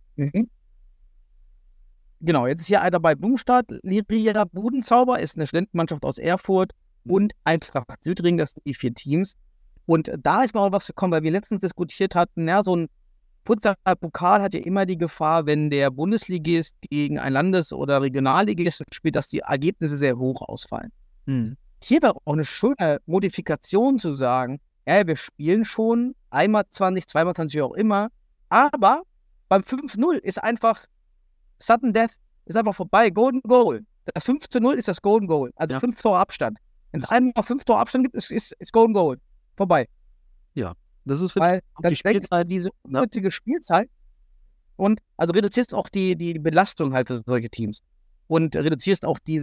Genau, jetzt ist hier einer bei Blumstadt. Liria Budenzauber ist eine Studentenmannschaft aus Erfurt und Eintracht Südring, das sind die 4 Teams. Und da ist mir auch was gekommen, weil wir letztens diskutiert hatten, ja, so ein Futsal-Pokal hat ja immer die Gefahr, wenn der Bundesligist gegen ein Landes- oder Regionalligist spielt, dass die Ergebnisse sehr hoch ausfallen. Hier wäre auch eine schöne Modifikation zu sagen, ja, wir spielen schon einmal 20, zweimal 20, wie auch immer, aber beim 5-0 ist einfach Sudden Death, ist einfach vorbei, Golden Goal. Das 5-0 ist das Golden Goal, also 5 Tore Abstand. Wenn es einmal 5 Tore Abstand gibt, ist Golden Goal. Vorbei. Ja, das ist weil die Spielzeit, diese unnötige Spielzeit und also reduzierst auch die Belastung halt für solche Teams und reduzierst auch diese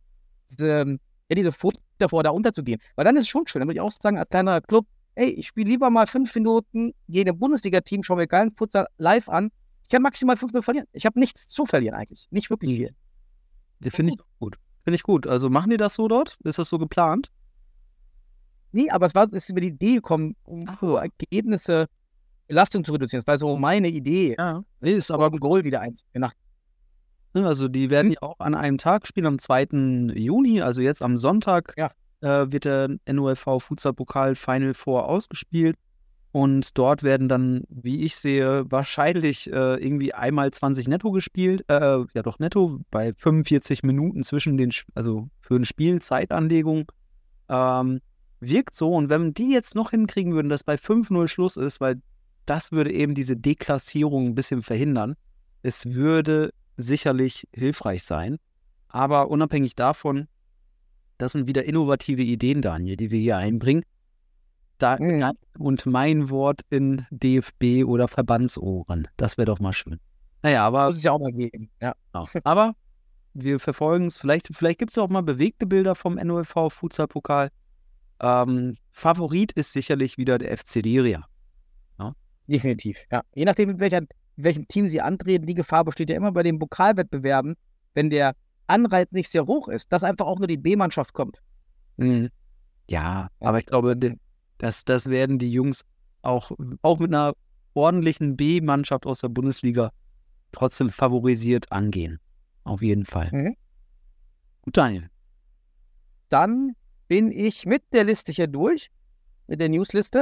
Furcht davor, da unterzugehen. Weil dann ist es schon schön, dann würde ich auch sagen, als kleiner Club, ey, ich spiele lieber mal 5 Minuten gegen ein Bundesliga-Team, schau mir geilen Futsal live an. Ich kann maximal 5-0 verlieren. Ich habe nichts zu verlieren eigentlich. Nicht wirklich viel. Finde ich gut. Finde ich gut. Also machen die das so dort? Ist das so geplant? Nee, aber es ist über die Idee gekommen, um Ergebnisse, Belastung zu reduzieren. Das war so meine Idee. Ja. Nee, ist aber ein Goal wieder eins. Genau. Also die werden ja auch an einem Tag spielen, am 2. Juni, also jetzt am Sonntag wird der NOFV Futsal-Pokal Final Four ausgespielt. Und dort werden dann, wie ich sehe, wahrscheinlich irgendwie einmal 20 netto gespielt. Ja doch, netto, bei 45 Minuten zwischen den, also für eine Spielzeitanlegung. Wirkt so. Und wenn die jetzt noch hinkriegen würden, dass bei 5-0 Schluss ist, weil das würde eben diese Deklassierung ein bisschen verhindern. Es würde sicherlich hilfreich sein. Aber unabhängig davon, das sind wieder innovative Ideen, Daniel, die wir hier einbringen. Und mein Wort in DFB- oder Verbandsohren. Das wäre doch mal schön. Naja, aber... Muss es ja auch mal geben. Ja. Genau. Aber wir verfolgen es. Vielleicht gibt es auch mal bewegte Bilder vom NOFV Futsal-Pokal. Favorit ist sicherlich wieder der FC Liria. Ja? Definitiv, ja. Je nachdem, mit welchem Team sie antreten, die Gefahr besteht ja immer bei den Pokalwettbewerben, wenn der Anreiz nicht sehr hoch ist, dass einfach auch nur die B-Mannschaft kommt. Ja, aber ich glaube, das werden die Jungs auch mit einer ordentlichen B-Mannschaft aus der Bundesliga trotzdem favorisiert angehen. Auf jeden Fall. Gut, Daniel. Dann bin ich mit der Liste hier durch, mit der Newsliste.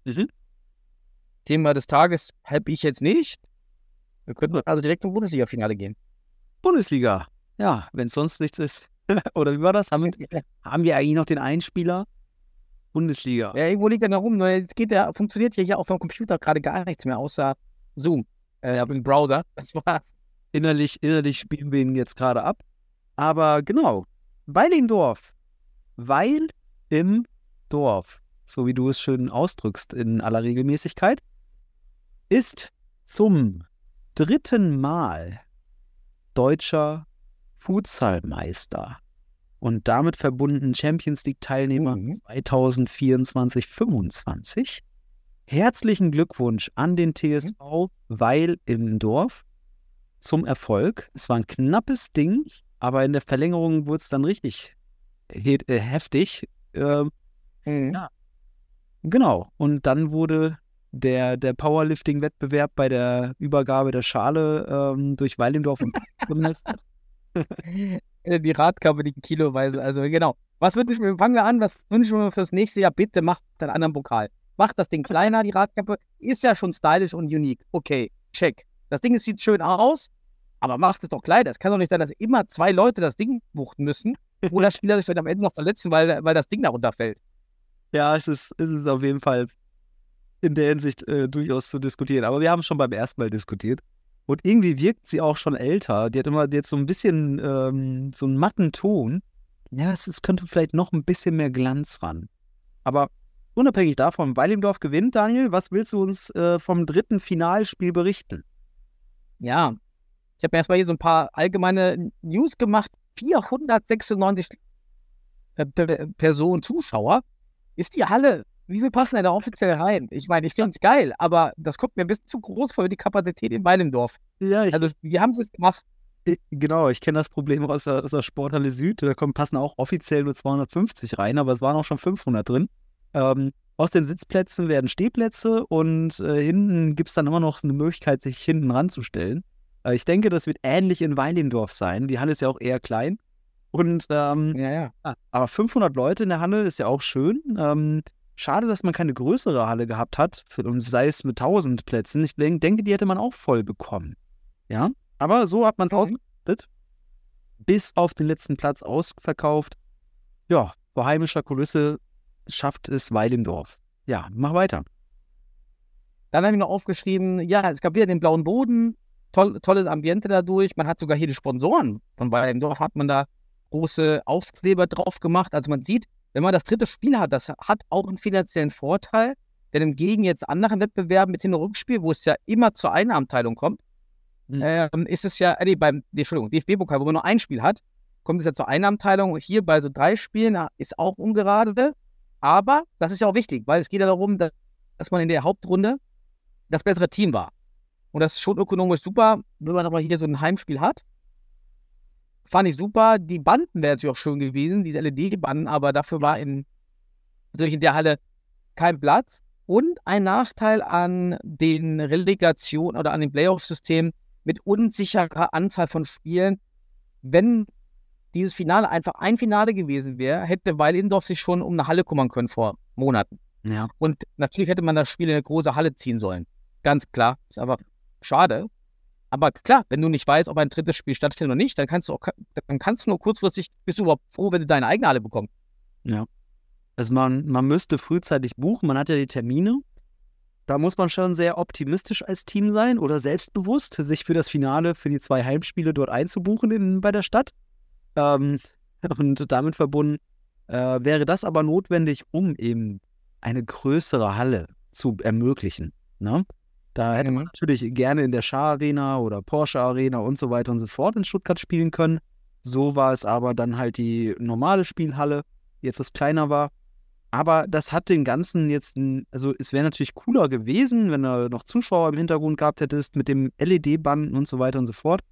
Thema des Tages habe ich jetzt nicht. Wir könnten also direkt zum Bundesliga-Finale gehen. Bundesliga. Ja, wenn es sonst nichts ist. Oder wie war das? Haben wir eigentlich noch den Einspieler? Bundesliga. Ja, irgendwo liegt er da rum. Jetzt funktioniert hier auf dem Computer gerade gar nichts mehr, außer Zoom. Im Browser. Das war's. Innerlich spielen wir ihn jetzt gerade ab. Aber genau, Weil im Dorf, so wie du es schön ausdrückst in aller Regelmäßigkeit, ist zum 3. Mal deutscher Futsalmeister und damit verbunden Champions League-Teilnehmer 2024-25. Herzlichen Glückwunsch an den TSV Weil im Dorf zum Erfolg. Es war ein knappes Ding, aber in der Verlängerung wurde es dann richtig heftig. Ja. Genau. Und dann wurde der Powerlifting-Wettbewerb bei der Übergabe der Schale durch Weil im Dorf gemeistert. Die Radkappe, die kiloweise, also genau. Was wünschen wir? Fangen wir an, was wünschen wir fürs nächste Jahr? Bitte macht einen anderen Pokal. Macht das Ding kleiner, die Radkappe. Ist ja schon stylisch und unique. Okay, check. Das Ding sieht schön aus, aber macht es doch kleiner. Es kann doch nicht sein, dass immer 2 Leute das Ding buchten müssen, wo der Spieler sich vielleicht am Ende noch verletzen, weil das Ding da runterfällt. Ja, es ist auf jeden Fall in der Hinsicht durchaus zu diskutieren. Aber wir haben schon beim ersten Mal diskutiert. Und irgendwie wirkt sie auch schon älter. Die hat so ein bisschen so einen matten Ton. Ja, es könnte vielleicht noch ein bisschen mehr Glanz ran. Aber unabhängig davon, Weilendorf gewinnt, Daniel, was willst du uns vom 3. Finalspiel berichten? Ja, ich habe erstmal hier so ein paar allgemeine News gemacht. 496 Personen Zuschauer. Ist die Halle, wie viel passen denn da offiziell rein? Ich meine, ich finde es geil, aber das kommt mir ein bisschen zu groß vor für die Kapazität in Weilendorf. Ja, Also, wie haben sie es gemacht? genau, ich kenne das Problem aus der Sporthalle Süd. Da passen auch offiziell nur 250 rein, aber es waren auch schon 500 drin. Aus den Sitzplätzen werden Stehplätze und hinten gibt es dann immer noch eine Möglichkeit, sich hinten ranzustellen. Ich denke, das wird ähnlich in Weilendorf sein. Die Halle ist ja auch eher klein. Und Ja. aber 500 Leute in der Halle ist ja auch schön. Schade, dass man keine größere Halle gehabt hat, sei es mit 1000 Plätzen. Ich denke, die hätte man auch voll bekommen. Ja, aber so hat man es ausgerichtet. Bis auf den letzten Platz ausverkauft. Ja, vor heimischer Kulisse schafft es Weilendorf. Ja, mach weiter. Dann habe ich noch aufgeschrieben, ja, es gab wieder den blauen Boden, tolles Ambiente dadurch. Man hat sogar hier die Sponsoren von Weilendorf, hat man da große Aufkleber drauf gemacht. Also man sieht, wenn man das 3. Spiel hat, das hat auch einen finanziellen Vorteil, denn hingegen jetzt anderen Wettbewerben mit Hin- und Rückspiel, wo es ja immer zur Einnahmenteilung kommt, ist es ja, beim DFB-Pokal, wo man nur ein Spiel hat, kommt es ja zur Einnahmenteilung. Hier bei so 3 Spielen ist auch ungerade, aber das ist ja auch wichtig, weil es geht ja darum, dass man in der Hauptrunde das bessere Team war. Und das ist schon ökonomisch super, wenn man aber hier so ein Heimspiel hat. Fand ich super. Die Banden wären natürlich auch schön gewesen, diese LED-Banden, aber dafür war natürlich in der Halle kein Platz. Und ein Nachteil an den Relegationen oder an dem Playoff-System mit unsicherer Anzahl von Spielen. Wenn dieses Finale einfach ein Finale gewesen wäre, hätte Weilendorf sich schon um eine Halle kümmern können vor Monaten. Ja. Und natürlich hätte man das Spiel in eine große Halle ziehen sollen. Ganz klar. Ist einfach schade. Aber klar, wenn du nicht weißt, ob ein 3. Spiel stattfindet oder nicht, dann kannst du nur kurzfristig, bist du überhaupt froh, wenn du deine eigene Halle bekommst. Ja. Also man müsste frühzeitig buchen, man hat ja die Termine. Da muss man schon sehr optimistisch als Team sein oder selbstbewusst, sich für das Finale, für die 2 Heimspiele dort einzubuchen bei der Stadt. Und damit verbunden wäre das aber notwendig, um eben eine größere Halle zu ermöglichen. Ne? Da hätte man natürlich gerne in der Schaar Arena oder Porsche Arena und so weiter und so fort in Stuttgart spielen können. So war es aber dann halt die normale Spielhalle, die etwas kleiner war. Aber das hat den Ganzen jetzt, also es wäre natürlich cooler gewesen, wenn du noch Zuschauer im Hintergrund gehabt hättest mit dem LED-Banden und so weiter und so fort.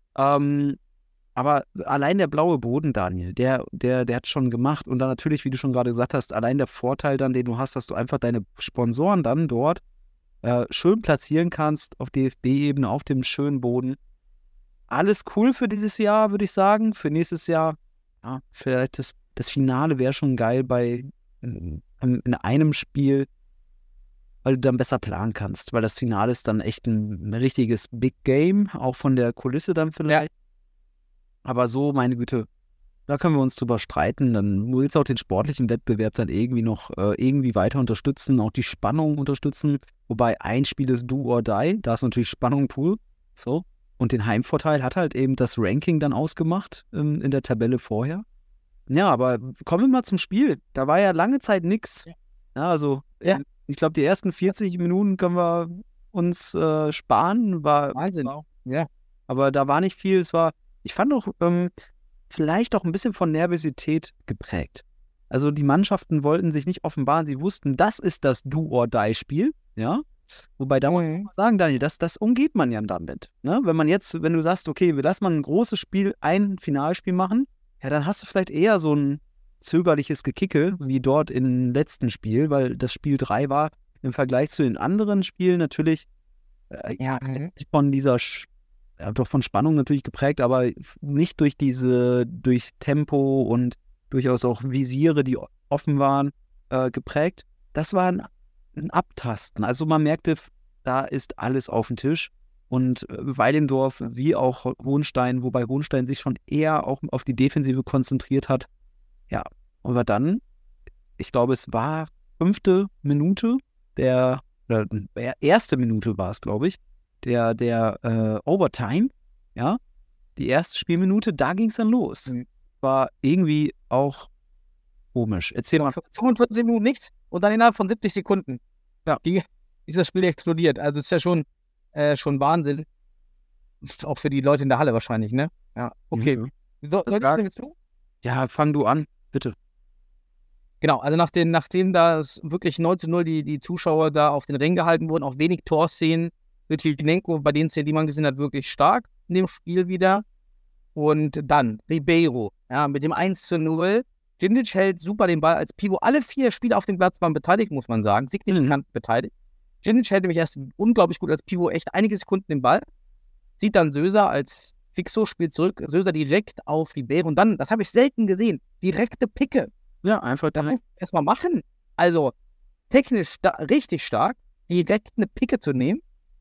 Aber allein der blaue Boden, Daniel, der hat schon gemacht. Und dann natürlich, wie du schon gerade gesagt hast, allein der Vorteil dann, den du hast, dass du einfach deine Sponsoren dann dort schön platzieren kannst auf DFB-Ebene, auf dem schönen Boden. Alles cool für dieses Jahr, würde ich sagen. Für nächstes Jahr, ja, vielleicht das Finale wäre schon geil in einem Spiel, weil du dann besser planen kannst, weil das Finale ist dann echt ein richtiges Big Game, auch von der Kulisse dann vielleicht. Ja. Aber so, meine Güte, da können wir uns drüber streiten. Dann willst du auch den sportlichen Wettbewerb dann irgendwie noch irgendwie weiter unterstützen, auch die Spannung unterstützen. Wobei ein Spiel ist Do or Die, da ist natürlich Spannung pur. So. Und den Heimvorteil hat halt eben das Ranking dann ausgemacht in der Tabelle vorher. Ja, aber kommen wir mal zum Spiel. Da war ja lange Zeit nix. Ja, also, ich glaube, die ersten 40 Minuten können wir uns sparen. War Wahnsinn. Ja. Aber da war nicht viel. Ich fand auch vielleicht auch ein bisschen von Nervosität geprägt. Also die Mannschaften wollten sich nicht offenbaren. Sie wussten, das ist das Do-or-Die-Spiel. Ja. Wobei, da muss ich mal sagen, Daniel, das umgeht man ja damit. Ne? Wenn du sagst, okay, wir lassen mal ein großes Spiel, ein Finalspiel machen, ja, dann hast du vielleicht eher so ein zögerliches Gekicke, wie dort im letzten Spiel, weil das Spiel 3 war im Vergleich zu den anderen Spielen natürlich von dieser, doch von Spannung natürlich geprägt, aber nicht durch Tempo und durchaus auch Visiere, die offen waren, geprägt. Das war ein Abtasten. Also man merkte, da ist alles auf dem Tisch. Und Weilendorf wie auch Hohenstein, wobei Hohenstein sich schon eher auch auf die Defensive konzentriert hat. Ja, aber dann, ich glaube, es war 5. Minute, erste Minute war es, glaube ich, der Overtime, ja, die erste Spielminute, da ging es dann los. War irgendwie auch komisch. Erzähl mal. 45 Minuten nichts und dann innerhalb von 70 Sekunden Ja. ist das Spiel explodiert. Also es ist ja schon Wahnsinn. Auch für die Leute in der Halle wahrscheinlich, ne? Ja, okay. Soll ich denn jetzt zu? Ja, fang du an, bitte. Genau, also nachdem da wirklich 9:0 die Zuschauer da auf den Ring gehalten wurden, auch wenig Torszenen, wird Litvinenko bei den Szenen, die man gesehen hat, wirklich stark in dem Spiel wieder. Und dann Ribeiro, ja, mit dem 1:0. Djindjic hält super den Ball als Pivot. Alle 4 Spieler auf dem Platz waren beteiligt, muss man sagen. Signifikant beteiligt. Djindjic hält nämlich erst unglaublich gut als Pivot echt einige Sekunden den Ball. Sieht dann Söser als Fixo, spielt zurück. Söser direkt auf Ribeiro. Und dann, das habe ich selten gesehen, direkte Picke. Ja, einfach Da musst du erstmal machen. Also technisch richtig stark, direkt eine Picke zu nehmen.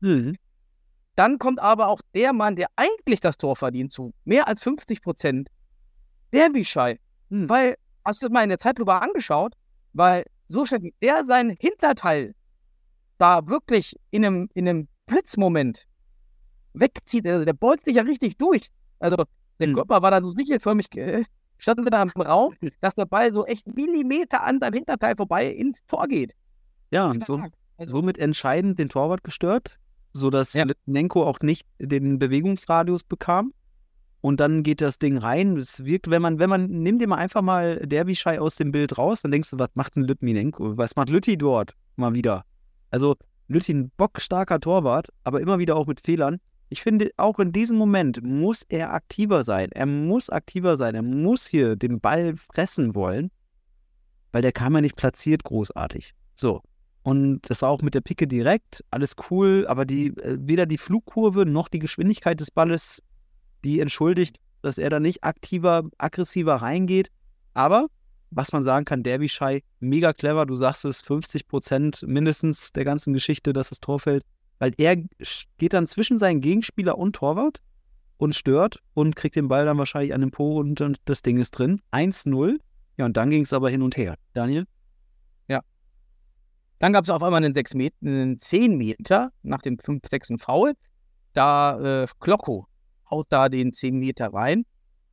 Dann kommt aber auch der Mann, der eigentlich das Tor verdient, zu mehr als 50%. Derbyshire. Weil, hast du das mal in der Zeitlupe angeschaut? Weil so schnell wie der seinen Hinterteil da wirklich in einem Blitzmoment wegzieht, also der beugt sich ja richtig durch. Also der Körper war da so sichelförmig standen wir da im Raum, dass der Ball so echt Millimeter an seinem Hinterteil vorbei ins Tor geht. Ja, und somit entscheidend den Torwart gestört, sodass Litvinenko auch nicht den Bewegungsradius bekam. Und dann geht das Ding rein. Es wirkt, nimm dir mal einfach mal Derbyshire aus dem Bild raus, dann denkst du, was macht ein Litvinenko? Was macht Lütti dort? Mal wieder. Also Lütti ein bockstarker Torwart, aber immer wieder auch mit Fehlern. Ich finde, auch in diesem Moment muss er aktiver sein. Er muss hier den Ball fressen wollen, weil der kam ja nicht platziert großartig. So. Und das war auch mit der Picke direkt, alles cool, aber weder die Flugkurve noch die Geschwindigkeit des Balles, die entschuldigt, dass er da nicht aggressiver reingeht. Aber, was man sagen kann, Derbyshire, mega clever, du sagst es, 50% mindestens der ganzen Geschichte, dass das Tor fällt. Weil er geht dann zwischen seinen Gegenspieler und Torwart und stört und kriegt den Ball dann wahrscheinlich an den Po und das Ding ist drin. 1:0. Ja, und dann ging es aber hin und her. Daniel? Ja. Dann gab es auf einmal einen 10 Meter nach dem 5-6. Foul. Da Klocko haut da den 10 Meter rein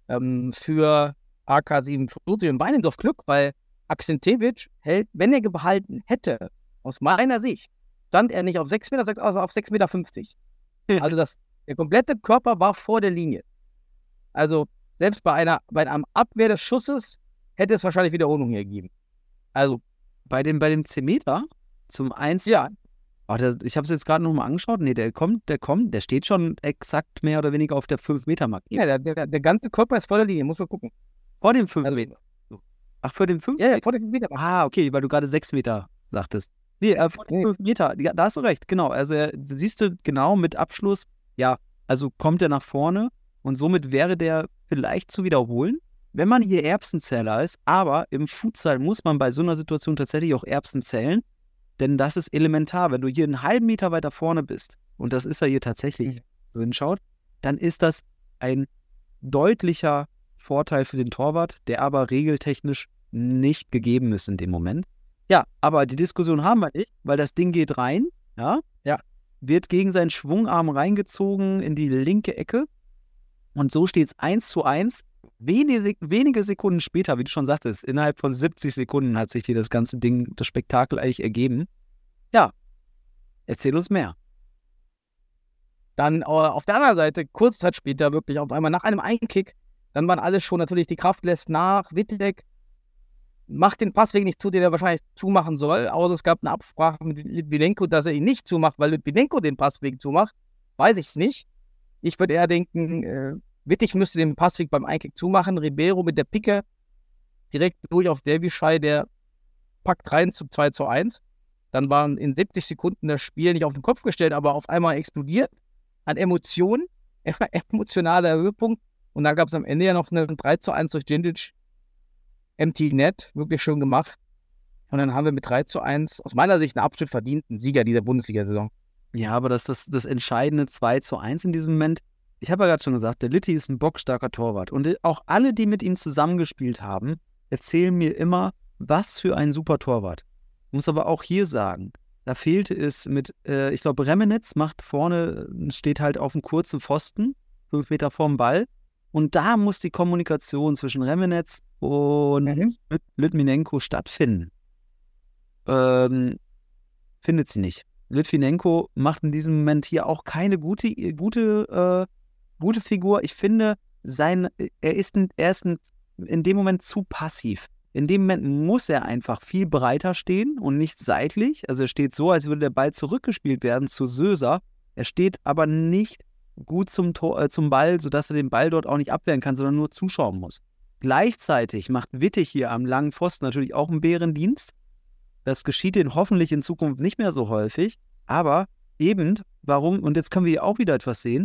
für AK 47 und Weilendorf Glück, weil Aksentevic hält, wenn er gehalten hätte, aus meiner Sicht, stand er nicht auf 6 Meter, sondern auf 6,50 Meter. Also der komplette Körper war vor der Linie. Also selbst bei einem Abwehr des Schusses hätte es wahrscheinlich Wiederholung hier gegeben. Also bei dem 10 Meter zum 1. Ja. Ich habe es jetzt gerade nochmal angeschaut. Nee, der steht schon exakt mehr oder weniger auf der 5-Meter-Marke. Ja, der ganze Körper ist vor der Linie, muss man gucken. Vor dem 5 Meter. Ach, vor dem 5 Meter? Ja, vor dem 5 Meter. Ah, okay, weil du gerade 6 Meter sagtest. Nee, vor dem 5 Meter. Ja, da hast du recht, genau. Also siehst du genau mit Abschluss, ja, also kommt er nach vorne und somit wäre der vielleicht zu wiederholen, wenn man hier Erbsenzähler ist. Aber im Futsal muss man bei so einer Situation tatsächlich auch Erbsen zählen, denn das ist elementar. Wenn du hier einen halben Meter weiter vorne bist, und das ist ja hier tatsächlich so hinschaut, dann ist das ein deutlicher Vorteil für den Torwart, der aber regeltechnisch nicht gegeben ist in dem Moment. Ja, aber die Diskussion haben wir nicht, weil das Ding geht rein, ja, wird gegen seinen Schwungarm reingezogen in die linke Ecke und so steht es 1:1. Wenige Sekunden später, wie du schon sagtest, innerhalb von 70 Sekunden hat sich dir das ganze Ding, das Spektakel eigentlich ergeben. Ja, erzähl uns mehr. Dann auf der anderen Seite, kurze Zeit später, wirklich auf einmal nach einem Einkick, dann waren alles schon natürlich, die Kraft lässt nach, Wittek macht den Passweg nicht zu, den er wahrscheinlich zumachen soll, außer es gab eine Absprache mit Litvinenko, dass er ihn nicht zumacht, weil Litvinenko den Passweg zumacht, weiß ich es nicht. Ich würde eher denken, Wittig müsste den Passweg beim Einkick zumachen, Ribeiro mit der Picke direkt durch auf Derbyshire, der packt rein zu 2:1. Dann waren in 70 Sekunden das Spiel nicht auf den Kopf gestellt, aber auf einmal explodiert an Emotionen, emotionaler Höhepunkt. Und dann gab es am Ende ja noch eine 3:1 durch Djindjic. Empty Net, wirklich schön gemacht. Und dann haben wir mit 3:1 aus meiner Sicht einen absolut verdienten Sieger dieser Bundesliga-Saison. Ja, aber das entscheidende 2:1 in diesem Moment. Ich habe ja gerade schon gesagt, der Litti ist ein bockstarker Torwart. Und auch alle, die mit ihm zusammengespielt haben, erzählen mir immer, was für ein super Torwart. Ich muss aber auch hier sagen, da fehlte es mit, ich glaube, Remenetz macht vorne, steht halt auf einem kurzen Pfosten, 5 Meter vorm Ball. Und da muss die Kommunikation zwischen Remenetz und Litvinenko stattfinden. Findet sie nicht. Litvinenko macht in diesem Moment hier auch keine gute Figur. Ich finde, er ist in dem Moment zu passiv. In dem Moment muss er einfach viel breiter stehen und nicht seitlich. Also er steht so, als würde der Ball zurückgespielt werden zu Söser. Er steht aber nicht gut zum Ball, sodass er den Ball dort auch nicht abwehren kann, sondern nur zuschauen muss. Gleichzeitig macht Wittig hier am langen Pfosten natürlich auch einen Bärendienst. Das geschieht ihm hoffentlich in Zukunft nicht mehr so häufig. Aber eben, warum, und jetzt können wir hier auch wieder etwas sehen,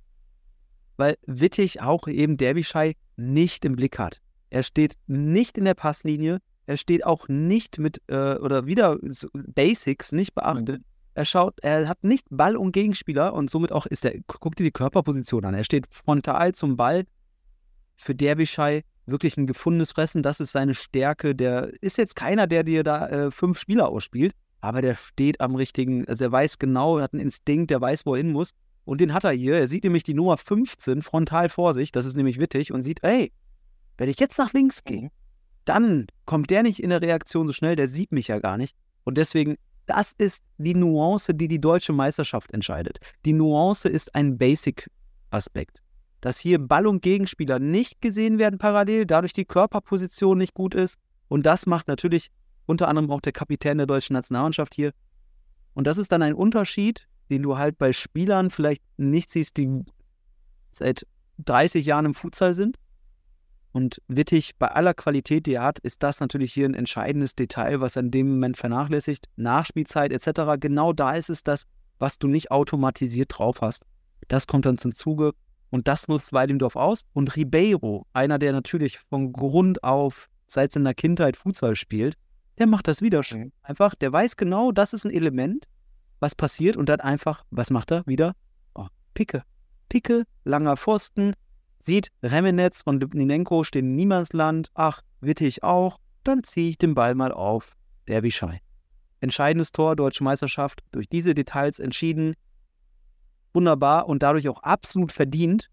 weil Wittig auch eben Derbyshire nicht im Blick hat. Er steht nicht in der Passlinie, er steht auch nicht mit, oder wieder Basics nicht beachtet. Er hat nicht Ball und Gegenspieler und somit auch guck dir die Körperposition an. Er steht frontal zum Ball. Für Derbyshire wirklich ein gefundenes Fressen, das ist seine Stärke. Der ist jetzt keiner, der dir da 5 Spieler ausspielt, aber der steht am richtigen, also er weiß genau, er hat einen Instinkt, der weiß, wo er hin muss. Und den hat er hier. Er sieht nämlich die Nummer 15 frontal vor sich, das ist nämlich Wittig, und sieht, ey, wenn ich jetzt nach links gehe, dann kommt der nicht in der Reaktion so schnell, der sieht mich ja gar nicht. Und deswegen, das ist die Nuance, die die deutsche Meisterschaft entscheidet. Die Nuance ist ein Basic-Aspekt. Dass hier Ball und Gegenspieler nicht gesehen werden parallel, dadurch die Körperposition nicht gut ist. Und das macht natürlich unter anderem auch der Kapitän der deutschen Nationalmannschaft hier. Und das ist dann ein Unterschied, den du halt bei Spielern vielleicht nicht siehst, die seit 30 Jahren im Futsal sind. Und Wittig, bei aller Qualität, die er hat, ist das natürlich hier ein entscheidendes Detail, was er in dem Moment vernachlässigt. Nachspielzeit etc. Genau da ist es das, was du nicht automatisiert drauf hast. Das kommt dann zum Zuge. Und das nutzt Weilendorf aus. Und Ribeiro, einer, der natürlich von Grund auf seit seiner Kindheit Futsal spielt, der macht das wieder schön. Einfach, der weiß genau, das ist ein Element, was passiert. Und dann einfach, was macht er wieder? Oh, Picke. Picke, langer Pfosten, sieht Remenetz und Litvinenko stehen in Niemandsland. Ach, Wittig auch. Dann ziehe ich den Ball mal auf. Derbyshire. Entscheidendes Tor, Deutsche Meisterschaft, durch diese Details entschieden. Wunderbar und dadurch auch absolut verdient,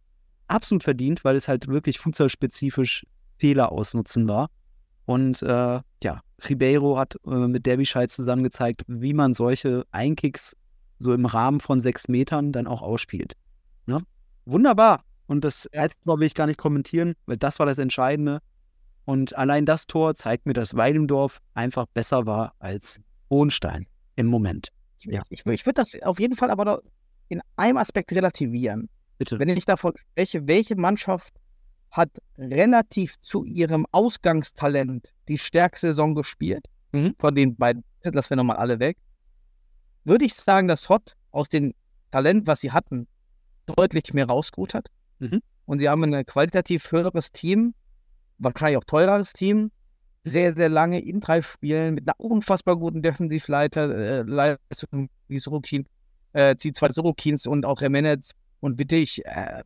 weil es halt wirklich futsalspezifisch Fehler ausnutzen war. Und Ribeiro hat mit Derbyshire zusammen gezeigt, wie man solche Einkicks so im Rahmen von 6 Metern dann auch ausspielt. Ja? Wunderbar. Und das Tor will ich gar nicht kommentieren, weil das war das Entscheidende. Und allein das Tor zeigt mir, dass Weilendorf einfach besser war als Hohenstein im Moment. Ja. Ich würde das auf jeden Fall aber noch in einem Aspekt relativieren. Bitte. Wenn ich davon spreche, welche Mannschaft hat relativ zu ihrem Ausgangstalent die stärkste Saison gespielt, von den beiden, lassen wir nochmal alle weg, würde ich sagen, dass Hott aus dem Talent, was sie hatten, deutlich mehr rausgeholt hat. Und sie haben ein qualitativ höheres Team, wahrscheinlich auch teureres Team, sehr, sehr lange in 3 Spielen mit einer unfassbar guten Defensivleistung wie Sorokin, die 2 Sorokins und auch Remenetz und Wittig,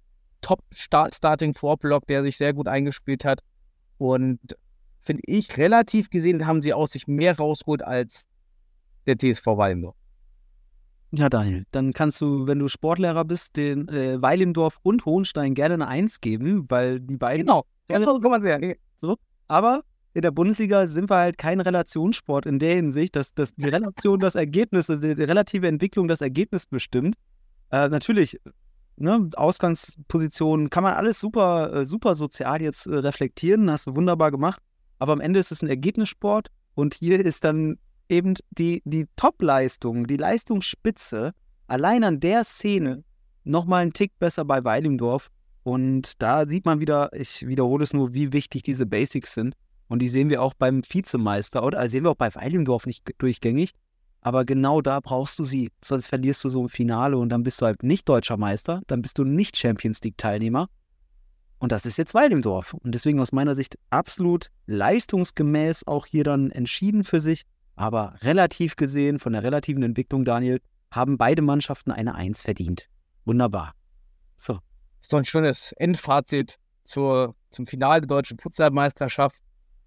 Top-Starting-Vorblock, der sich sehr gut eingespielt hat. Und finde ich, relativ gesehen haben sie aus sich mehr rausgeholt als der TSV Weilendorf. Ja, Daniel, dann kannst du, wenn du Sportlehrer bist, den Weilendorf und Hohenstein gerne eine 1 geben, weil die beiden... Genau, kann man sagen. So. Aber in der Bundesliga sind wir halt kein Relationssport in der Hinsicht, dass die Relation das Ergebnis, also die relative Entwicklung das Ergebnis bestimmt. Natürlich, ne, Ausgangspositionen kann man alles super sozial jetzt reflektieren, hast du wunderbar gemacht, aber am Ende ist es ein Ergebnissport und hier ist dann eben die Top-Leistung, die Leistungsspitze, allein an der Szene nochmal einen Tick besser bei Weilendorf. Und da sieht man wieder, ich wiederhole es nur, wie wichtig diese Basics sind. Und die sehen wir auch beim Vizemeister, oder also sehen wir auch bei Weilendorf nicht durchgängig. Aber genau da brauchst du sie, sonst verlierst du so im Finale und dann bist du halt nicht deutscher Meister, dann bist du nicht Champions League-Teilnehmer. Und das ist jetzt Weilendorf. Und deswegen aus meiner Sicht absolut leistungsgemäß auch hier dann entschieden für sich. Aber relativ gesehen, von der relativen Entwicklung, Daniel, haben beide Mannschaften eine 1 verdient. Wunderbar. So. Ist doch ein schönes Endfazit zum Finale der deutschen Futsalmeisterschaft.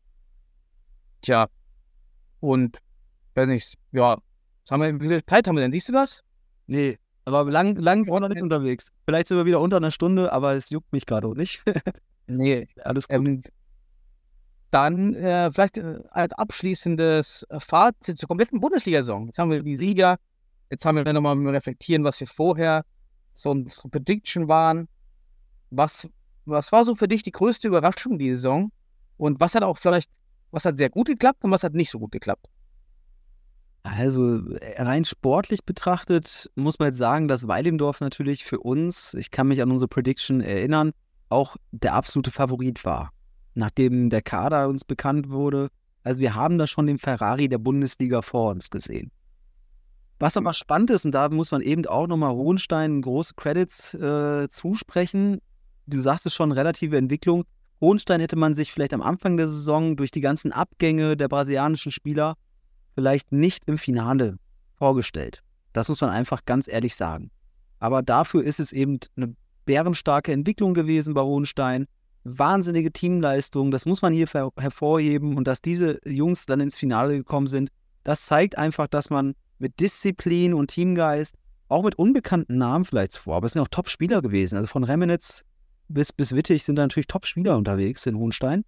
Tja, und wenn ich's, ja, wie viel Zeit haben wir denn? Siehst du das? Nee, aber lang sind wir noch nicht unterwegs. Vielleicht sind wir wieder unter einer Stunde, aber es juckt mich gerade auch nicht. Nee, Alles gut. dann vielleicht als abschließendes Fazit zur kompletten Bundesliga-Saison. Jetzt haben wir die Sieger, jetzt haben wir nochmal reflektieren, was wir vorher so Prediction waren. Was war so für dich die größte Überraschung die Saison? Und was hat sehr gut geklappt und was hat nicht so gut geklappt? Also rein sportlich betrachtet muss man jetzt sagen, dass Weilendorf natürlich für uns, ich kann mich an unsere Prediction erinnern, auch der absolute Favorit war. Nachdem der Kader uns bekannt wurde, also wir haben da schon den Ferrari der Bundesliga vor uns gesehen. Was aber spannend ist, und da muss man eben auch nochmal Hohenstein große Credits zusprechen, du sagtest schon, relative Entwicklung. Hohenstein hätte man sich vielleicht am Anfang der Saison durch die ganzen Abgänge der brasilianischen Spieler vielleicht nicht im Finale vorgestellt. Das muss man einfach ganz ehrlich sagen. Aber dafür ist es eben eine bärenstarke Entwicklung gewesen bei Hohenstein. Wahnsinnige Teamleistung, das muss man hier hervorheben. Und dass diese Jungs dann ins Finale gekommen sind, das zeigt einfach, dass man mit Disziplin und Teamgeist, auch mit unbekannten Namen vielleicht zuvor, aber es sind auch Top-Spieler gewesen. Also von Remenitz bis Wittig sind da natürlich Top-Spieler unterwegs in Hohenstein.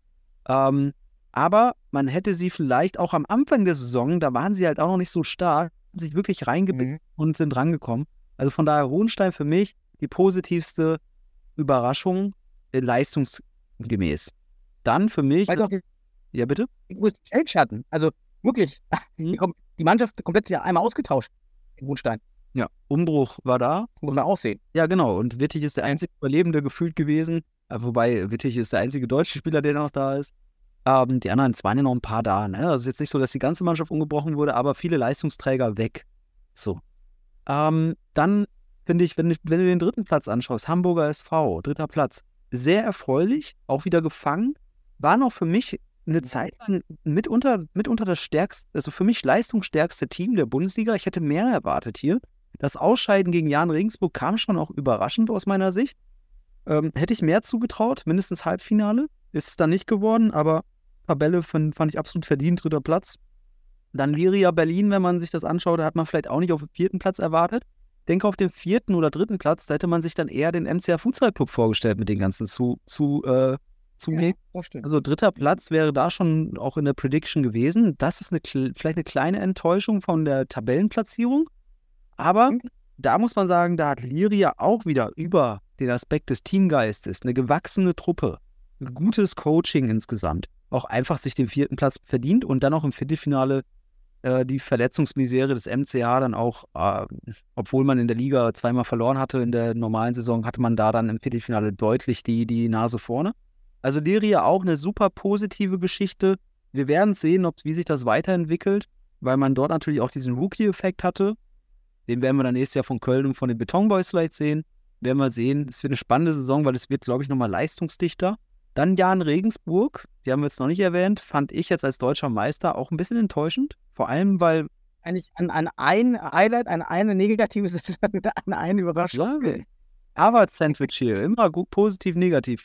Aber man hätte sie vielleicht auch am Anfang der Saison, da waren sie halt auch noch nicht so stark, sich wirklich reingebissen und sind rangekommen. Also von daher Hohenstein für mich die positivste Überraschung leistungsgemäß. Dann für mich... Weil doch ja, bitte? die größten Change hatten. Also wirklich, die Mannschaft komplett ja einmal ausgetauscht in Hohenstein. Ja, Umbruch war da. Muss man aussehen. Ja, genau. Und Wittig ist der einzige Überlebende gefühlt gewesen. Wobei Wittig ist der einzige deutsche Spieler, der noch da ist. Die anderen, es waren ja noch ein paar da. Ne? Also es ist jetzt nicht so, dass die ganze Mannschaft umgebrochen wurde, aber viele Leistungsträger weg. So. Dann finde ich, wenn du den dritten Platz anschaust, Hamburger SV, dritter Platz, sehr erfreulich, auch wieder gefangen. War noch für mich eine Zeit lang mitunter das stärkste, also für mich leistungsstärkste Team der Bundesliga. Ich hätte mehr erwartet hier. Das Ausscheiden gegen Jahn Regensburg kam schon auch überraschend aus meiner Sicht. Hätte ich mehr zugetraut, mindestens Halbfinale. Ist es dann nicht geworden, aber Tabelle fand ich absolut verdient, dritter Platz. Dann Liria Berlin, wenn man sich das anschaut, da hat man vielleicht auch nicht auf den vierten Platz erwartet. Ich denke, auf dem vierten oder dritten Platz, da hätte man sich dann eher den MCR Futsal Club vorgestellt mit den ganzen Zugängen. Also dritter Platz wäre da schon auch in der Prediction gewesen. Das ist vielleicht eine kleine Enttäuschung von der Tabellenplatzierung. Aber da muss man sagen, da hat Liria auch wieder über den Aspekt des Teamgeistes eine gewachsene Truppe, ein gutes Coaching insgesamt, auch einfach sich den vierten Platz verdient und dann auch im Viertelfinale die Verletzungsmisere des MCA dann auch, obwohl man in der Liga zweimal verloren hatte, in der normalen Saison hatte man da dann im Viertelfinale deutlich die Nase vorne. Also Liria auch eine super positive Geschichte. Wir werden sehen, wie sich das weiterentwickelt, weil man dort natürlich auch diesen Rookie-Effekt hatte. Den werden wir dann nächstes Jahr von Köln und von den Beton Boys vielleicht sehen. Werden wir sehen. Es wird eine spannende Saison, weil es wird, glaube ich, nochmal leistungsdichter. Dann Jahn Regensburg, die haben wir jetzt noch nicht erwähnt, fand ich jetzt als deutscher Meister auch ein bisschen enttäuschend. Vor allem, weil... Eigentlich an ein Highlight, an eine negative Sache, an eine Überraschung. Ja, Harvard-Sandwich hier, immer gut, positiv, negativ.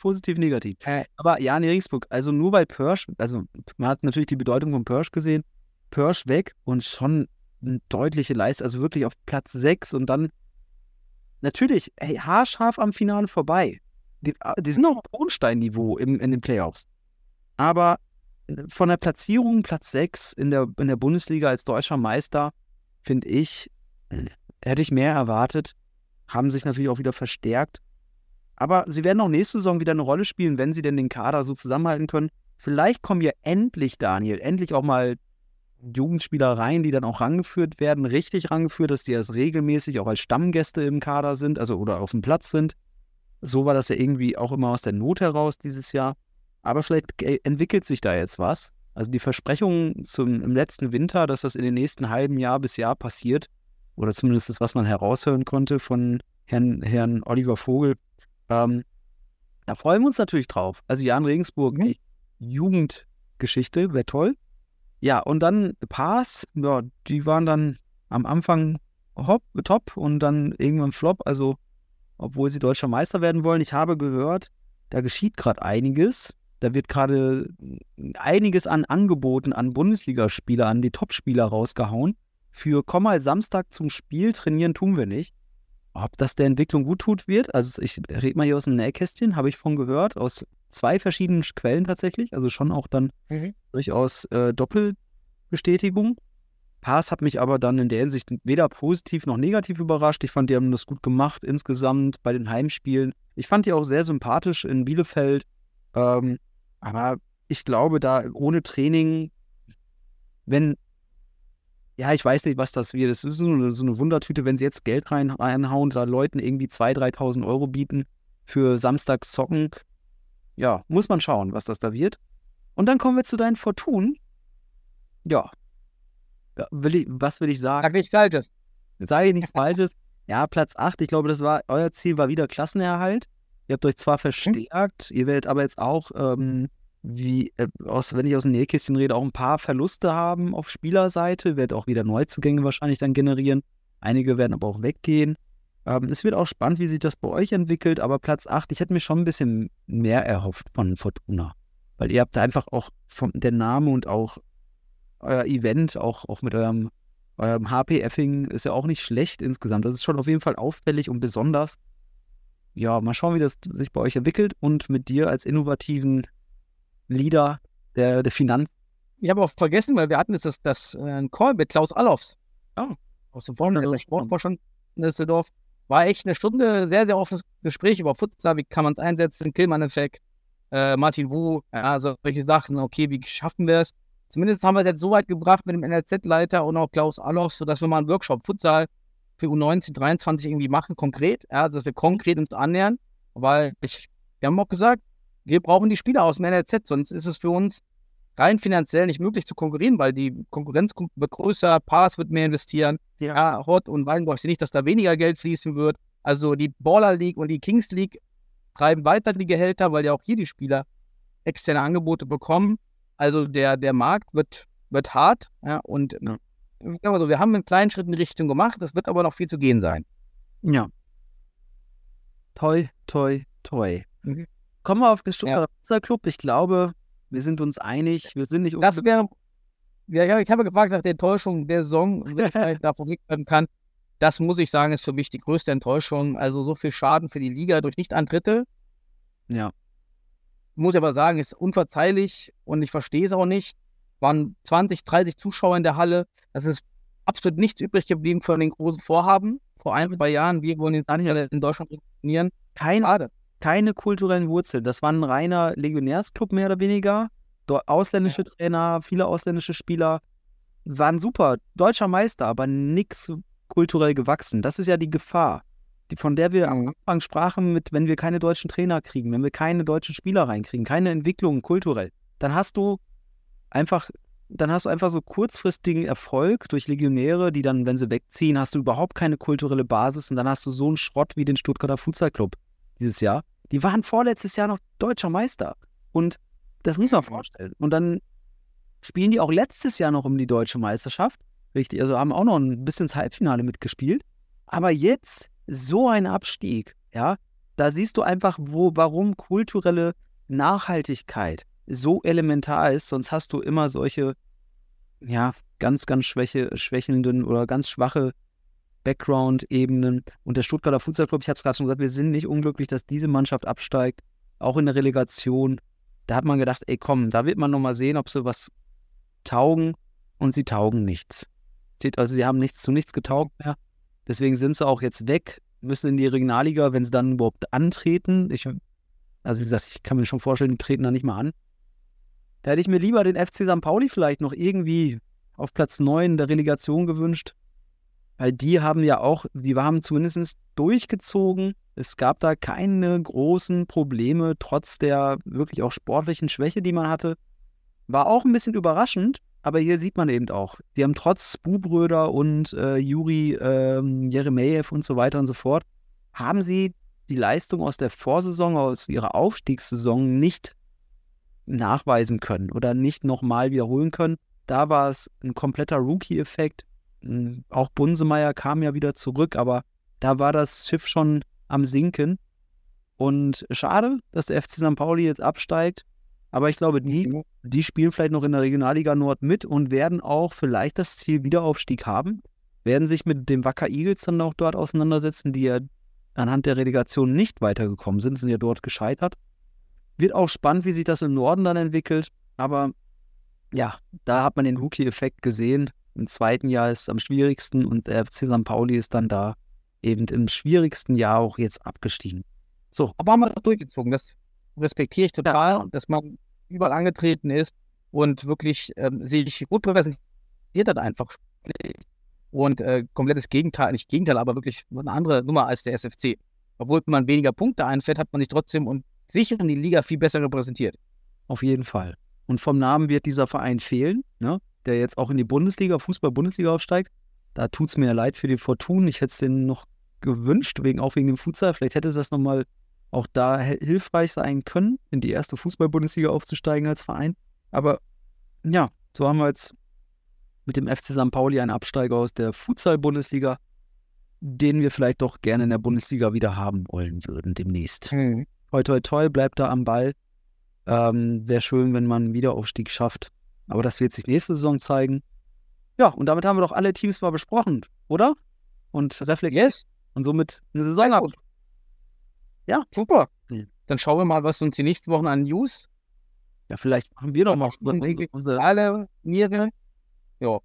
Aber Jahn Regensburg, also nur weil Pörsch, also man hat natürlich die Bedeutung von Pörsch gesehen, Pörsch weg und schon eine deutliche Leistung, also wirklich auf Platz 6 und dann natürlich, haarscharf am Finale vorbei. Die sind noch auf Hohenstein-Niveau in den Playoffs. Aber von der Platzierung Platz 6 in der Bundesliga als deutscher Meister, finde ich, hätte ich mehr erwartet. Haben sich natürlich auch wieder verstärkt. Aber sie werden auch nächste Saison wieder eine Rolle spielen, wenn sie denn den Kader so zusammenhalten können. Vielleicht kommen ja endlich, Daniel, auch mal Jugendspieler rein, die dann auch rangeführt werden, richtig rangeführt, dass die erst regelmäßig auch als Stammgäste im Kader sind, also oder auf dem Platz sind. So war das ja irgendwie auch immer aus der Not heraus dieses Jahr. Aber vielleicht entwickelt sich da jetzt was. Also die Versprechungen im letzten Winter, dass das in den nächsten halben Jahr bis Jahr passiert, oder zumindest das, was man heraushören konnte von Herrn Oliver Vogel, Da freuen wir uns natürlich drauf. Also Jan Regensburg, die Jugendgeschichte, wäre toll. Ja, und dann Pass, ja, die waren dann am Anfang top und dann irgendwann Flop, also obwohl sie deutscher Meister werden wollen. Ich habe gehört, da geschieht gerade einiges. Da wird gerade einiges an Angeboten an Bundesligaspieler, an die Topspieler rausgehauen. Für komm mal Samstag zum Spiel, trainieren tun wir nicht. Ob das der Entwicklung gut tut wird, also ich rede mal hier aus dem Nähkästchen, habe ich von gehört, aus 2 verschiedenen Quellen tatsächlich, also schon auch dann durchaus Doppelbestätigung. Paas hat mich aber dann in der Hinsicht weder positiv noch negativ überrascht. Ich fand, die haben das gut gemacht insgesamt bei den Heimspielen. Ich fand die auch sehr sympathisch in Bielefeld. Aber ich glaube, da ohne Training, ich weiß nicht, was das wird. Es ist so eine Wundertüte, wenn sie jetzt Geld reinhauen, da Leuten irgendwie 2.000, 3.000 Euro bieten für Samstags zocken. Ja, muss man schauen, was das da wird. Und dann kommen wir zu deinen Fortun. Ja, was will ich sagen? Sag nichts Falsches. Sage ich nichts Falsches. Ja, Platz 8, ich glaube, euer Ziel war wieder Klassenerhalt. Ihr habt euch zwar verstärkt, ihr werdet aber jetzt auch, wenn ich aus dem Nähkästchen rede, auch ein paar Verluste haben auf Spielerseite, werdet auch wieder Neuzugänge wahrscheinlich dann generieren. Einige werden aber auch weggehen. Es wird auch spannend, wie sich das bei euch entwickelt, aber Platz 8, ich hätte mir schon ein bisschen mehr erhofft von Fortuna. Weil ihr habt da einfach auch der Name und auch euer Event, auch mit eurem HP-Effing ist ja auch nicht schlecht insgesamt. Das ist schon auf jeden Fall auffällig und besonders. Ja, mal schauen, wie das sich bei euch entwickelt und mit dir als innovativen Leader der Finanz. Ich habe auch vergessen, weil wir hatten jetzt ein Call mit Klaus Allofs. Aus dem Vorstand der Sportvorstand in Düsseldorf. War echt eine Stunde, sehr, sehr offenes Gespräch über Futsal, wie kann man es einsetzen, Killmann-Effekt, Martin Wu, also solche Sachen, okay, wie schaffen wir es? Zumindest haben wir es jetzt so weit gebracht mit dem NLZ-Leiter und auch Klaus Allofs, sodass wir mal einen Workshop Futsal für U19, 23 irgendwie machen, konkret, dass wir konkret uns annähern, weil wir haben auch gesagt, wir brauchen die Spieler aus dem NLZ, sonst ist es für uns rein finanziell nicht möglich zu konkurrieren, weil die Konkurrenz wird größer, Paas wird mehr investieren, Hott und Wallenburg, ich sehe nicht, dass da weniger Geld fließen wird, also die Baller League und die Kings League treiben weiter die Gehälter, weil ja auch hier die Spieler externe Angebote bekommen, also der Markt wird hart, und also wir haben einen kleinen Schritt in die Richtung gemacht, es wird aber noch viel zu gehen sein. Ja. Toi, toi, toi. Kommen wir auf den Stuttgarter Futsal-Club. Ich glaube, wir sind uns einig. Wir sind nicht das wäre, ich habe gefragt nach der Enttäuschung der Saison, wie ich vielleicht davon werden kann. Das muss ich sagen, ist für mich die größte Enttäuschung. Also so viel Schaden für die Liga durch Nichtantritte. Ja. Muss ich aber sagen, ist unverzeihlich und ich verstehe es auch nicht. Waren 20, 30 Zuschauer in der Halle. Das ist absolut nichts übrig geblieben von den großen Vorhaben. Vor 1, 2 Jahren, wir wollen jetzt nicht in Deutschland trainieren. Keine kulturellen Wurzeln. Das war ein reiner Legionärsclub, mehr oder weniger. Ausländische Trainer, viele ausländische Spieler. Waren super. Deutscher Meister, aber nichts kulturell gewachsen. Das ist ja die Gefahr, von der wir am Anfang sprachen, wenn wir keine deutschen Trainer kriegen, wenn wir keine deutschen Spieler reinkriegen, keine Entwicklung kulturell, dann hast du einfach so kurzfristigen Erfolg durch Legionäre, die dann, wenn sie wegziehen, hast du überhaupt keine kulturelle Basis und dann hast du so einen Schrott wie den Stuttgarter Futsal Club dieses Jahr. Die waren vorletztes Jahr noch deutscher Meister und das muss man vorstellen. Und dann spielen die auch letztes Jahr noch um die deutsche Meisterschaft, richtig, also haben auch noch ein bisschen ins Halbfinale mitgespielt, aber jetzt so ein Abstieg, da siehst du einfach, warum kulturelle Nachhaltigkeit so elementar ist, sonst hast du immer solche, ganz, ganz schwächelnden oder ganz schwache Background-Ebenen. Und der Stuttgarter Futsal Club, ich habe es gerade schon gesagt, wir sind nicht unglücklich, dass diese Mannschaft absteigt, auch in der Relegation. Da hat man gedacht, ey komm, da wird man nochmal sehen, ob sie was taugen, und sie taugen nichts. Also sie haben zu nichts getaugt mehr. Deswegen sind sie auch jetzt weg, müssen in die Regionalliga, wenn sie dann überhaupt antreten. Also wie gesagt, ich kann mir schon vorstellen, die treten da nicht mal an. Da hätte ich mir lieber den FC St. Pauli vielleicht noch irgendwie auf Platz 9 der Relegation gewünscht. Weil die haben zumindest durchgezogen. Es gab da keine großen Probleme, trotz der wirklich auch sportlichen Schwäche, die man hatte. War auch ein bisschen überraschend, aber hier sieht man eben auch, die haben trotz Bubröder und Juri Jeremejew und so weiter und so fort, haben sie die Leistung aus der Vorsaison, aus ihrer Aufstiegssaison nicht nachweisen können oder nicht nochmal wiederholen können. Da war es ein kompletter Rookie-Effekt. Auch Bunsemeyer kam ja wieder zurück, aber da war das Schiff schon am Sinken. Und schade, dass der FC St. Pauli jetzt absteigt. Aber ich glaube, die spielen vielleicht noch in der Regionalliga Nord mit und werden auch vielleicht das Ziel Wiederaufstieg haben. Werden sich mit dem Wacker Eagles dann auch dort auseinandersetzen, die ja anhand der Relegation nicht weitergekommen sind ja dort gescheitert. Wird auch spannend, wie sich das im Norden dann entwickelt. Aber ja, da hat man den Rookie-Effekt gesehen. Im zweiten Jahr ist es am schwierigsten und der FC St. Pauli ist dann da eben im schwierigsten Jahr auch jetzt abgestiegen. So. Aber haben wir das durchgezogen. Das respektiere ich total, dass man überall angetreten ist und wirklich sich gut präsentiert hat einfach. Und komplettes Gegenteil, nicht Gegenteil, aber wirklich eine andere Nummer als der SFC. Obwohl man weniger Punkte einfährt, hat man sich trotzdem und sicher in die Liga viel besser repräsentiert. Auf jeden Fall. Und vom Namen wird dieser Verein fehlen, ne? Der jetzt auch in die Bundesliga, Fußball-Bundesliga aufsteigt. Da tut es mir ja leid für die Fortun. Ich hätte es denen noch gewünscht, auch wegen dem Futsal. Vielleicht hätte das nochmal auch da hilfreich sein können, in die erste Fußball-Bundesliga aufzusteigen als Verein. Aber ja, so haben wir jetzt mit dem FC St. Pauli einen Absteiger aus der Futsal-Bundesliga, den wir vielleicht doch gerne in der Bundesliga wieder haben wollen würden demnächst. Toi, toi, toi, bleibt da am Ball. Wäre schön, wenn man einen Wiederaufstieg schafft. Aber das wird sich nächste Saison zeigen. Ja, und damit haben wir doch alle Teams mal besprochen, oder? Und reflektiert. Yes. Und somit eine Saison ab. Ja, super. Dann schauen wir mal, was uns die nächsten Wochen an News. Ja, vielleicht machen wir doch mal alle Niere. Ja.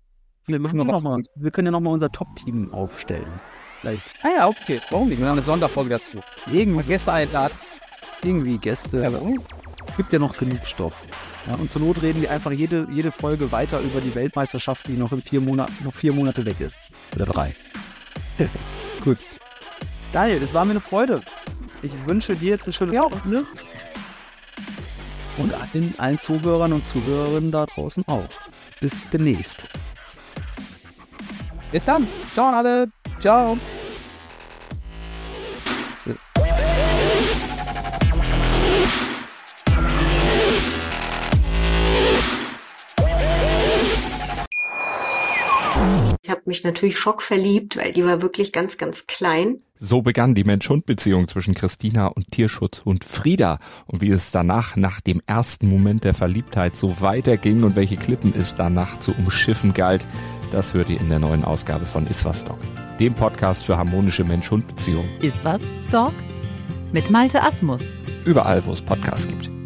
Wir können ja nochmal unser Top-Team aufstellen. Vielleicht. Ah ja, okay. Warum nicht? Wir haben eine Sonderfolge dazu. Irgendwie Gäste einladen. Gäste. Ja, gibt ja noch genug Stoff. Ja, und zur Not reden wir einfach jede Folge weiter über die Weltmeisterschaft, die noch in 4 Monate weg ist. Oder 3. Gut. Geil, das war mir eine Freude. Ich wünsche dir jetzt eine schöne Woche. Und allen Zuhörern und Zuhörerinnen da draußen auch. Bis demnächst. Bis dann. Ciao an alle. Ciao. Ich habe mich natürlich schockverliebt, weil die war wirklich ganz, ganz klein. So begann die Mensch-Hund-Beziehung zwischen Christina und Tierschutzhund Frieda. Und wie es danach, nach dem ersten Moment der Verliebtheit, so weiterging und welche Klippen es danach zu umschiffen galt, das hört ihr in der neuen Ausgabe von Iswas Dog, dem Podcast für harmonische Mensch-Hund-Beziehungen. Iswas Dog? Mit Malte Asmus. Überall, wo es Podcasts gibt.